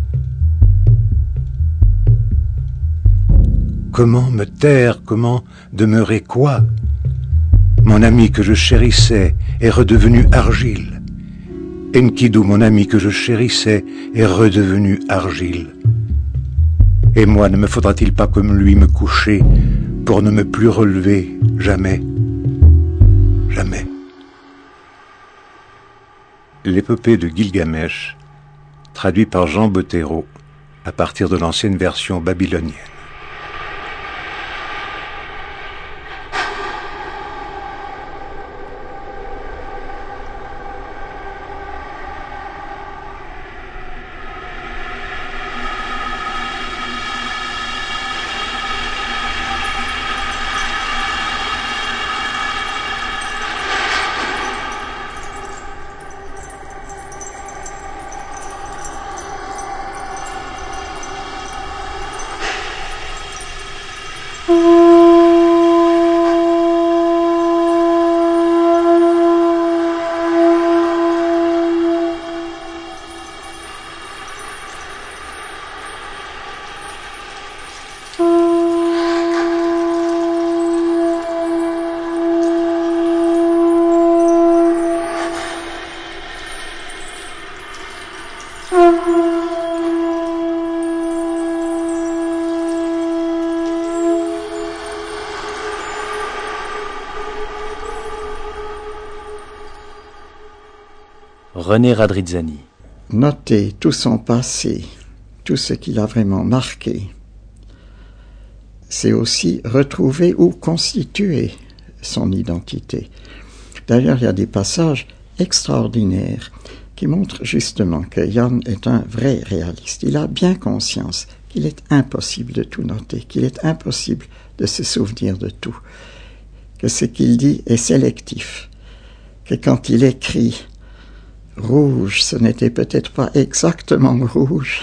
Comment me taire, comment demeurer quoi? Mon ami que je chérissais est redevenu argile. Enkidu, mon ami que je chérissais, est redevenu argile. Et moi, ne me faudra-t-il pas comme lui me coucher pour ne me plus relever jamais? Jamais. L'épopée de Gilgamesh, traduit par Jean Bottero, à partir de l'ancienne version babylonienne. René Radrizzani. Noter tout son passé, tout ce qui l'a vraiment marqué, c'est aussi retrouver ou constituer son identité. D'ailleurs, il y a des passages extraordinaires qui montrent justement que Jan est un vrai réaliste. Il a bien conscience qu'il est impossible de tout noter, qu'il est impossible de se souvenir de tout, que ce qu'il dit est sélectif, que quand il écrit rouge, ce n'était peut-être pas exactement rouge.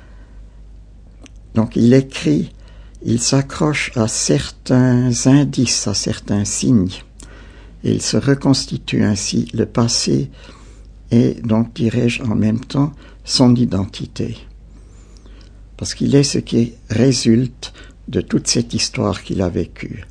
Donc il écrit, il s'accroche à certains indices, à certains signes, et il se reconstitue ainsi le passé et donc, dirais-je, en même temps, son identité. Parce qu'il est ce qui résulte de toute cette histoire qu'il a vécue.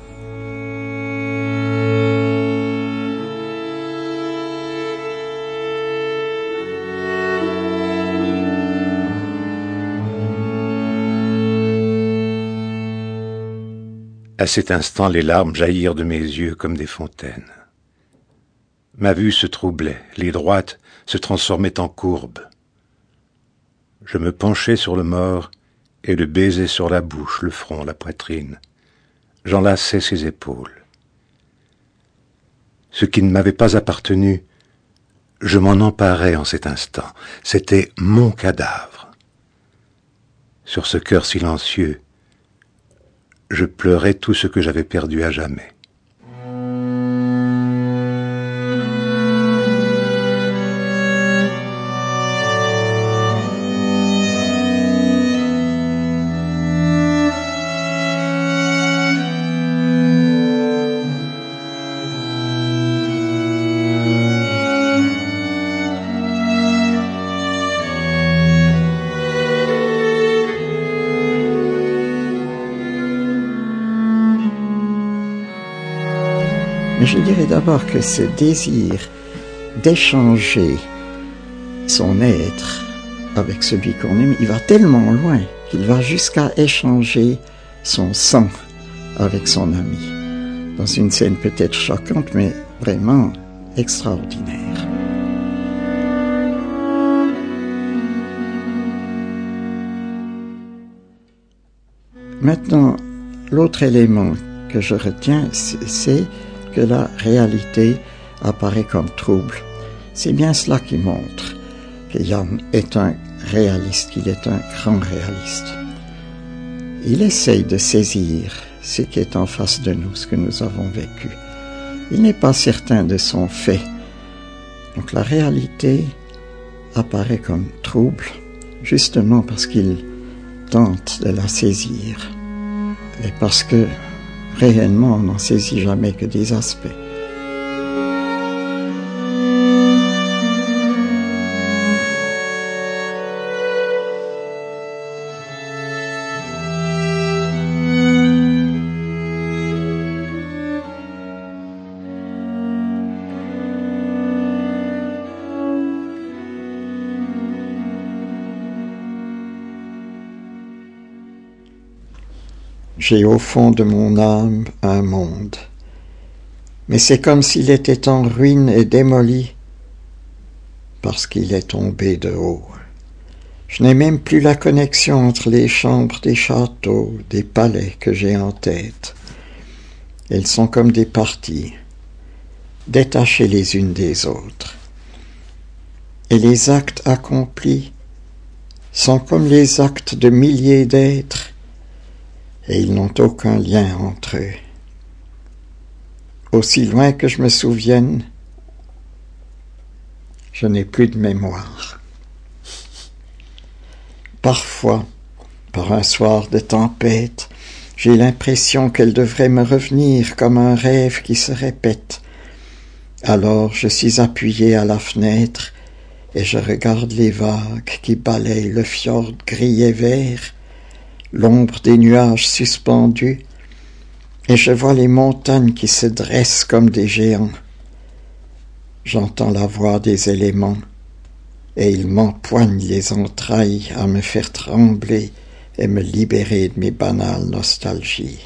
À cet instant, les larmes jaillirent de mes yeux comme des fontaines. Ma vue se troublait, les droites se transformaient en courbes. Je me penchai sur le mort et le baisai sur la bouche, le front, la poitrine. J'enlaçai ses épaules. Ce qui ne m'avait pas appartenu, Je m'en emparais en cet instant. C'était mon cadavre. Sur ce cœur silencieux, je pleurais tout ce que j'avais perdu à jamais. Mais je dirais d'abord que ce désir d'échanger son être avec celui qu'on aime, il va tellement loin qu'il va jusqu'à échanger son sang avec son ami. Dans une scène peut-être choquante, mais vraiment extraordinaire. Maintenant, l'autre élément que je retiens, c'est que la réalité apparaît comme trouble. C'est bien cela qui montre que Yann est un réaliste, qu'il est un grand réaliste. Il essaye de saisir ce qui est en face de nous, ce que nous avons vécu. Il n'est pas certain de son fait. Donc la réalité apparaît comme trouble, justement parce qu'il tente de la saisir. Et parce que réellement, on n'en saisit jamais que des aspects. J'ai au fond de mon âme un monde, mais c'est comme s'il était en ruine et démoli, parce qu'il est tombé de haut. Je n'ai même plus la connexion entre les chambres des châteaux, des palais que j'ai en tête. Elles sont comme des parties, détachées les unes des autres. Et les actes accomplis sont comme les actes de milliers d'êtres, et ils n'ont aucun lien entre eux. Aussi loin que je me souvienne, je n'ai plus de mémoire. Parfois, par un soir de tempête, j'ai l'impression qu'elle devrait me revenir comme un rêve qui se répète. Alors je suis appuyé à la fenêtre et je regarde les vagues qui balayent le fjord gris et vert, l'ombre des nuages suspendus, et je vois les montagnes qui se dressent comme des géants. J'entends la voix des éléments, et ils m'empoignent les entrailles à me faire trembler et me libérer de mes banales nostalgies.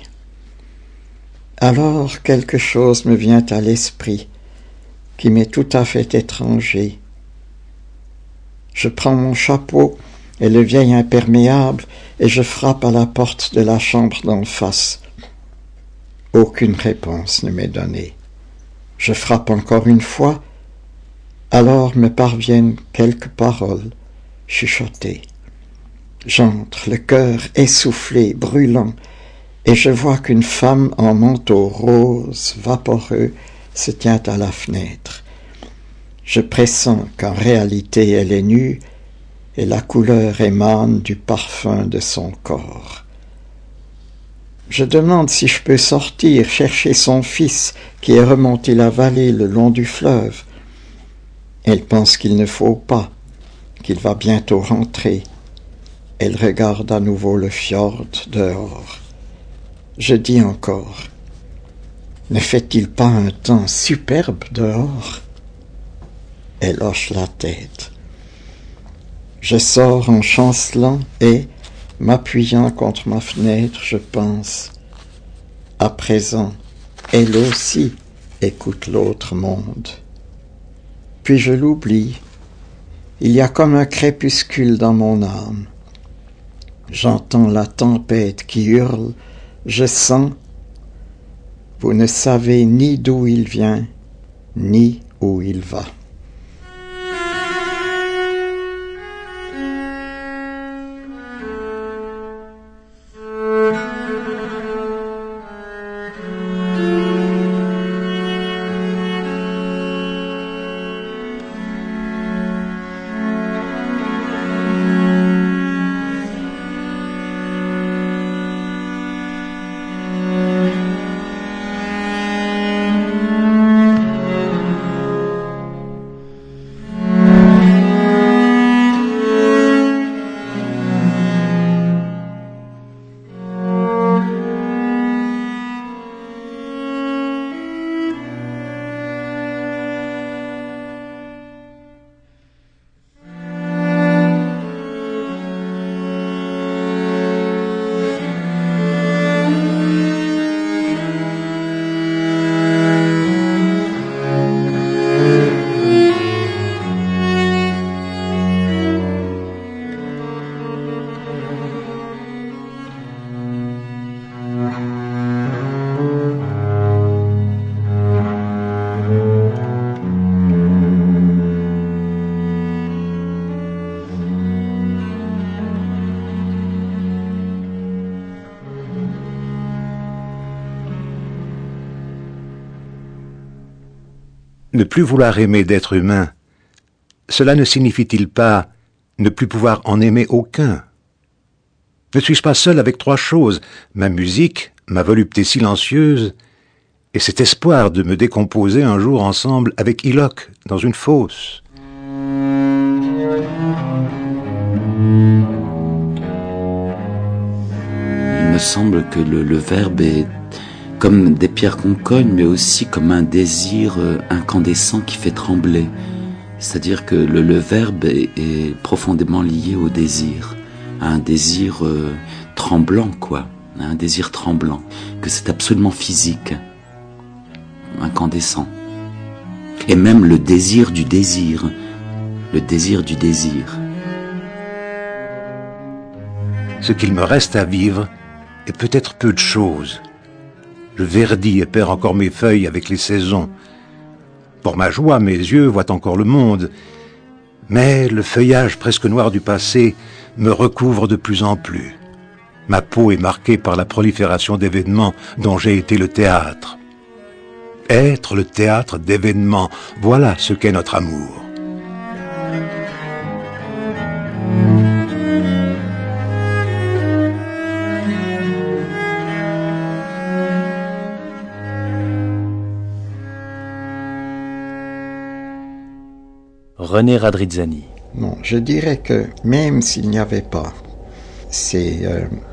Alors quelque chose me vient à l'esprit, qui m'est tout à fait étranger. Je prends mon chapeau et le vieil imperméable, et je frappe à la porte de la chambre d'en face. Aucune réponse ne m'est donnée. Je frappe encore une fois, alors me parviennent quelques paroles chuchotées. J'entre, le cœur essoufflé, brûlant, et je vois qu'une femme en manteau rose, vaporeux, se tient à la fenêtre. Je pressens qu'en réalité elle est nue, et la couleur émane du parfum de son corps. Je demande si je peux sortir chercher son fils qui est remonté la vallée le long du fleuve. Elle pense qu'il ne faut pas, qu'il va bientôt rentrer. Elle regarde à nouveau le fjord dehors. Je dis encore, ne fait-il pas un temps superbe dehors? Elle hoche la tête. Je sors en chancelant et, m'appuyant contre ma fenêtre, je pense, à présent, elle aussi écoute l'autre monde. Puis je l'oublie. Il y a comme un crépuscule dans mon âme. J'entends la tempête qui hurle, je sens, vous ne savez ni d'où il vient, ni où il va. Ne plus vouloir aimer d'être humain, cela ne signifie-t-il pas ne plus pouvoir en aimer aucun? Ne suis-je pas seul avec 3 choses, ma musique, ma volupté silencieuse, et cet espoir de me décomposer un jour ensemble avec Hillock dans une fosse? Il me semble que le verbe est comme des pierres qu'on cogne, mais aussi comme un désir incandescent qui fait trembler. C'est-à-dire que le verbe est profondément lié au désir, à un désir tremblant, quoi, à un désir tremblant, que c'est absolument physique, incandescent. Et même le désir du désir, le désir du désir. Ce qu'il me reste à vivre est peut-être peu de choses. Je verdis et perds encore mes feuilles avec les saisons. Pour ma joie, mes yeux voient encore le monde. Mais le feuillage presque noir du passé me recouvre de plus en plus. Ma peau est marquée par la prolifération d'événements dont j'ai été le théâtre. Être le théâtre d'événements, voilà ce qu'est notre amour. René Radrizzani. Bon, je dirais que même s'il n'y avait pas ces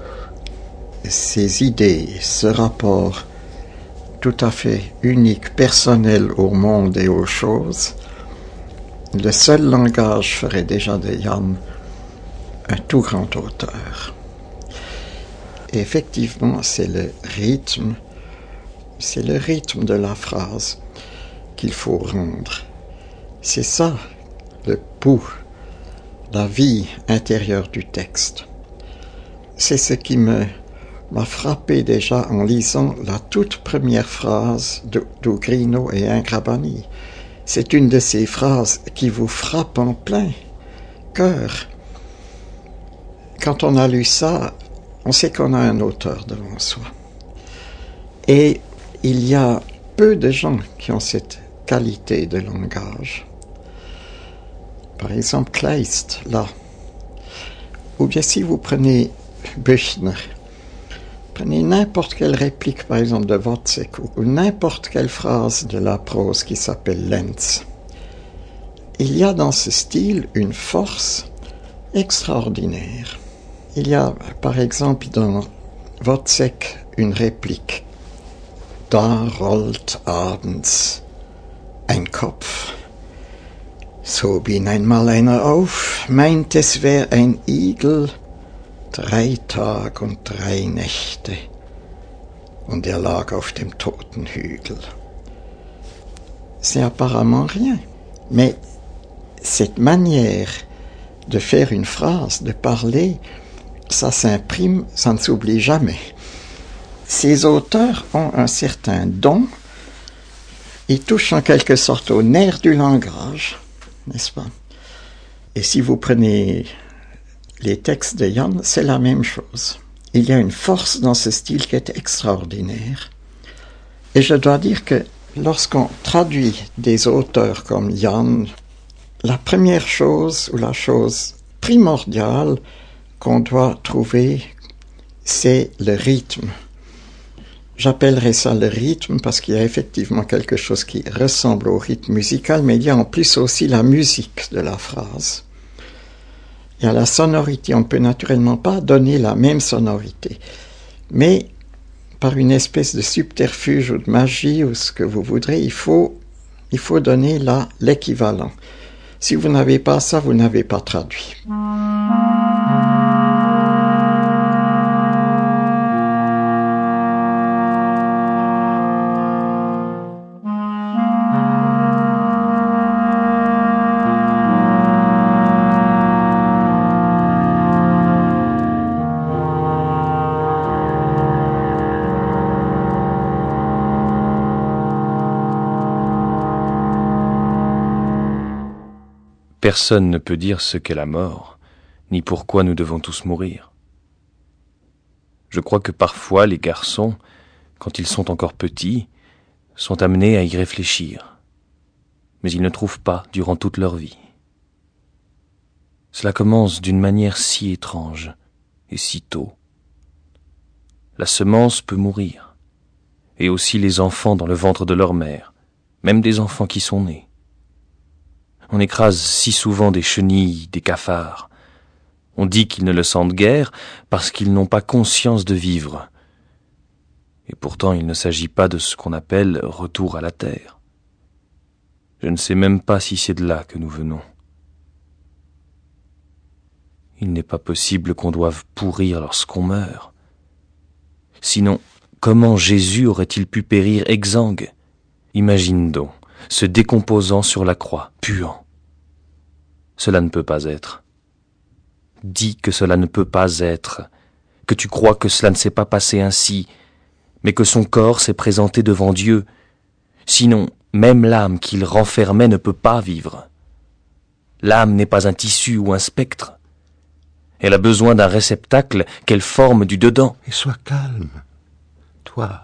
idées, ce rapport tout à fait unique, personnel au monde et aux choses, le seul langage ferait déjà de Jan un tout grand auteur. Et effectivement, c'est le rythme de la phrase qu'il faut rendre. C'est ça, le pouls, la vie intérieure du texte. C'est ce qui m'a frappé déjà en lisant la toute première phrase d'Ugrino et Ingrabani. C'est une de ces phrases qui vous frappe en plein cœur. Quand on a lu ça, on sait qu'on a un auteur devant soi. Et il y a peu de gens qui ont cette qualité de langage. Par exemple, Kleist, là. Ou bien si vous prenez Büchner, prenez n'importe quelle réplique, par exemple, de Wozzeck, ou n'importe quelle phrase de la prose qui s'appelle Lenz. Il y a dans ce style une force extraordinaire. Il y a, par exemple, dans Wozzeck, une réplique. Da rollt abends ein Kopf. So bin einmal einer auf, meint es wär ein Igel, 3 Tag und 3 Nächte, und er lag auf dem toten Hügel. C'est apparemment rien, mais cette manière de faire une phrase, de parler, ça s'imprime, ça ne s'oublie jamais. Ces auteurs ont un certain don, ils touchent en quelque sorte au nerf du langage, n'est-ce pas? Et si vous prenez les textes de Jan, c'est la même chose. Il y a une force dans ce style qui est extraordinaire. Et je dois dire que lorsqu'on traduit des auteurs comme Jan, la première chose ou la chose primordiale qu'on doit trouver, c'est le rythme. J'appellerais ça le rythme parce qu'il y a effectivement quelque chose qui ressemble au rythme musical, mais il y a en plus aussi la musique de la phrase. Il y a la sonorité, on ne peut naturellement pas donner la même sonorité, mais par une espèce de subterfuge ou de magie ou ce que vous voudrez, il faut donner là l'équivalent. Si vous n'avez pas ça, vous n'avez pas traduit. Personne ne peut dire ce qu'est la mort, ni pourquoi nous devons tous mourir. Je crois que parfois les garçons, quand ils sont encore petits, sont amenés à y réfléchir. mais ils ne trouvent pas durant toute leur vie. Cela commence d'une manière si étrange et si tôt. La semence peut mourir, et aussi les enfants dans le ventre de leur mère, même des enfants qui sont nés. On écrase si souvent des chenilles, des cafards. On dit qu'ils ne le sentent guère parce qu'ils n'ont pas conscience de vivre. Et pourtant il ne s'agit pas de ce qu'on appelle retour à la terre. Je ne sais même pas si c'est de là que nous venons. Il n'est pas possible qu'on doive pourrir lorsqu'on meurt. Sinon, comment Jésus aurait-il pu périr exsangue? Imagine donc, se décomposant sur la croix, puant. Cela ne peut pas être. Dis que cela ne peut pas être, que tu crois que cela ne s'est pas passé ainsi, mais que son corps s'est présenté devant Dieu. Sinon, même l'âme qu'il renfermait ne peut pas vivre. L'âme n'est pas un tissu ou un spectre. Elle a besoin d'un réceptacle qu'elle forme du dedans. Et sois calme. Toi.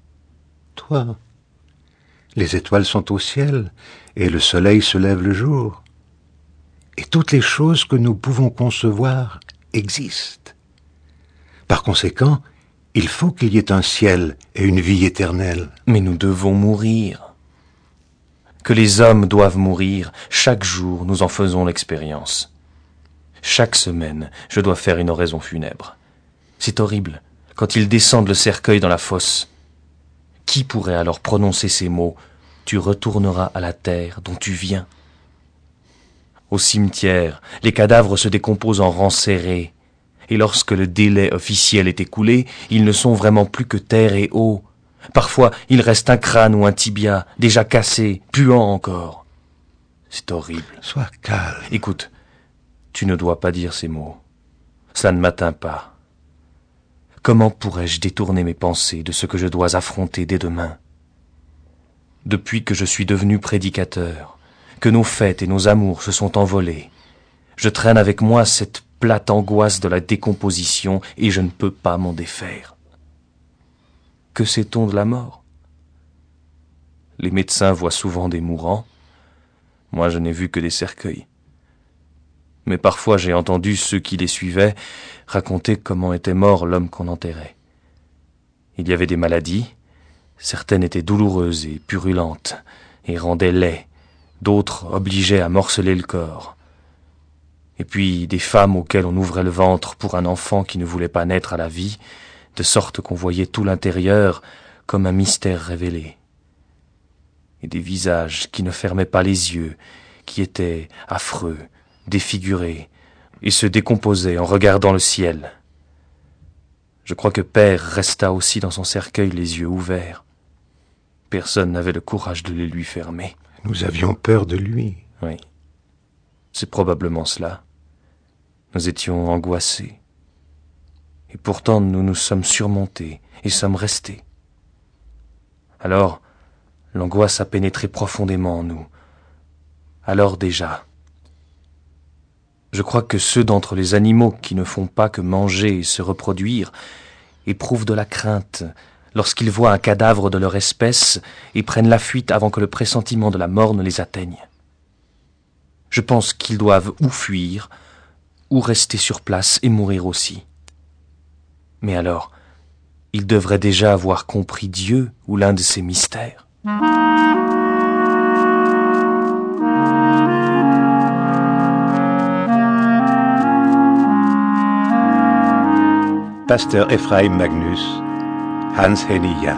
Les étoiles sont au ciel, et le soleil se lève le jour. Et toutes les choses que nous pouvons concevoir existent. Par conséquent, il faut qu'il y ait un ciel et une vie éternelle. Mais nous devons mourir. Que les hommes doivent mourir, chaque jour nous en faisons l'expérience. Chaque semaine, je dois faire une oraison funèbre. C'est horrible, quand ils descendent le cercueil dans la fosse. Qui pourrait alors prononcer ces mots « Tu retourneras à la terre dont tu viens » ? Au cimetière, les cadavres se décomposent en rangs serrés, et lorsque le délai officiel est écoulé, ils ne sont vraiment plus que terre et eau. Parfois, il reste un crâne ou un tibia, déjà cassé, puant encore. C'est horrible. Sois calme. Écoute, tu ne dois pas dire ces mots. Cela ne m'atteint pas. Comment pourrais-je détourner mes pensées de ce que je dois affronter dès demain? Depuis que je suis devenu prédicateur, que nos fêtes et nos amours se sont envolés, je traîne avec moi cette plate angoisse de la décomposition et je ne peux pas m'en défaire. Que sait-on de la mort? Les médecins voient souvent des mourants. Moi, je n'ai vu que des cercueils. Mais parfois j'ai entendu ceux qui les suivaient raconter comment était mort l'homme qu'on enterrait. Il y avait des maladies, certaines étaient douloureuses et purulentes, et rendaient laid, d'autres obligeaient à morceler le corps. Et puis des femmes auxquelles on ouvrait le ventre pour un enfant qui ne voulait pas naître à la vie, de sorte qu'on voyait tout l'intérieur comme un mystère révélé. Et des visages qui ne fermaient pas les yeux, qui étaient affreux, défiguré, et se décomposait en regardant le ciel. Je crois que Père resta aussi dans son cercueil les yeux ouverts. Personne n'avait le courage de les lui fermer. Nous avions peur de lui. Oui, c'est probablement cela. Nous étions angoissés. Et pourtant nous nous sommes surmontés et sommes restés. Alors, l'angoisse a pénétré profondément en nous. Alors déjà, je crois que ceux d'entre les animaux qui ne font pas que manger et se reproduire éprouvent de la crainte lorsqu'ils voient un cadavre de leur espèce et prennent la fuite avant que le pressentiment de la mort ne les atteigne. Je pense qu'ils doivent ou fuir, ou rester sur place et mourir aussi. Mais alors, ils devraient déjà avoir compris Dieu ou l'un de ses mystères. Pasteur Ephraim Magnus, Hans-Henny Jan.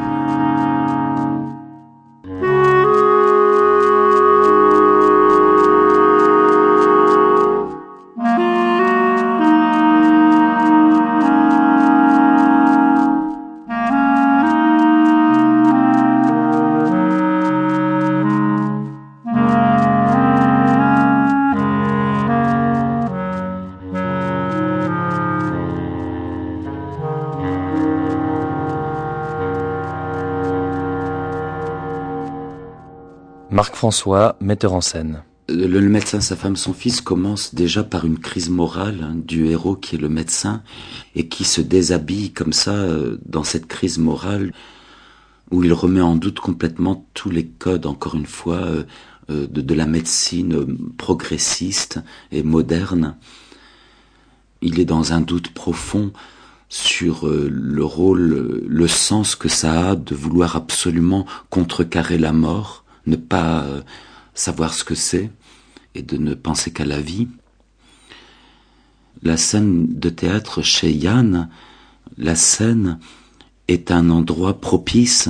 Marc-François, metteur en scène. Le médecin, sa femme, son fils commence déjà par une crise morale du héros qui est le médecin et qui se déshabille comme ça dans cette crise morale. où il remet en doute complètement tous les codes, encore une fois, de la médecine progressiste et moderne. Il est dans un doute profond sur le rôle, le sens que ça a de vouloir absolument contrecarrer la mort, ne pas savoir ce que c'est et de ne penser qu'à la vie. La scène de théâtre chez Yann, la scène est un endroit propice,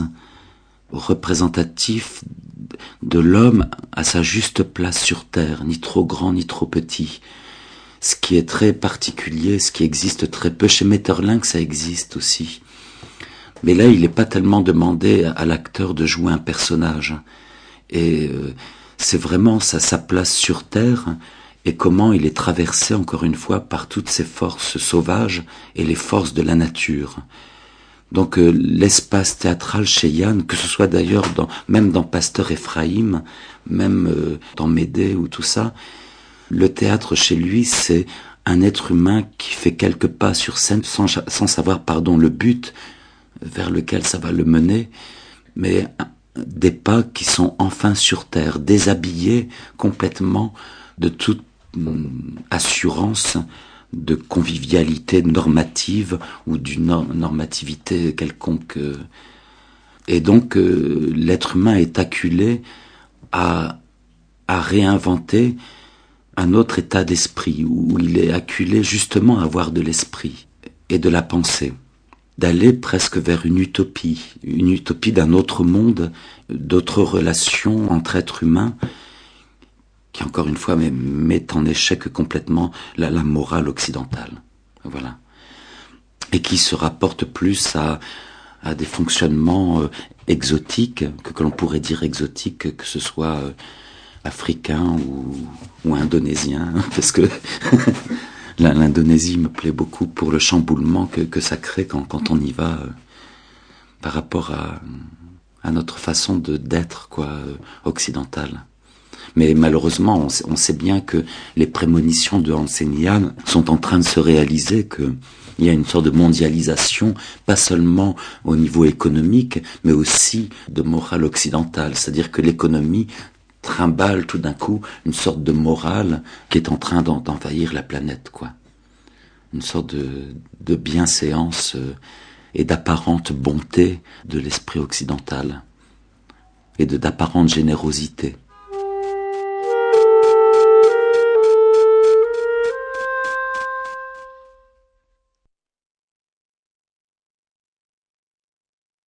représentatif de l'homme à sa juste place sur terre, ni trop grand ni trop petit. Ce qui est très particulier, ce qui existe très peu. Chez Maeterlinck, ça existe aussi. Mais là, il n'est pas tellement demandé à l'acteur de jouer un personnage. Et c'est vraiment sa place sur terre et comment il est traversé, encore une fois, par toutes ces forces sauvages et les forces de la nature. Donc l'espace théâtral chez Yann, que ce soit d'ailleurs même dans Pasteur Ephraïm, même dans Médée ou tout ça, le théâtre chez lui, c'est un être humain qui fait quelques pas sur scène sans savoir, le but vers lequel ça va le mener, mais des pas qui sont enfin sur terre, déshabillés complètement de toute assurance de convivialité normative ou d'une normativité quelconque. Et donc l'être humain est acculé à réinventer un autre état d'esprit, où il est acculé justement à avoir de l'esprit et de la pensée, d'aller presque vers une utopie d'un autre monde, d'autres relations entre êtres humains, qui encore une fois met en échec complètement la morale occidentale. Voilà. Et qui se rapporte plus à des fonctionnements exotiques, que l'on pourrait dire exotiques, que ce soit africain ou indonésien, parce que l'Indonésie me plaît beaucoup pour le chamboulement que ça crée quand on y va par rapport à notre façon d'être occidentale. Mais malheureusement, on sait bien que les prémonitions de Hansénian sont en train de se réaliser, qu'il y a une sorte de mondialisation, pas seulement au niveau économique, mais aussi de morale occidentale. C'est-à-dire que l'économie trimballe tout d'un coup une sorte de morale qui est en train d'envahir la planète, Une sorte de bienséance et d'apparente bonté de l'esprit occidental et d'apparente générosité.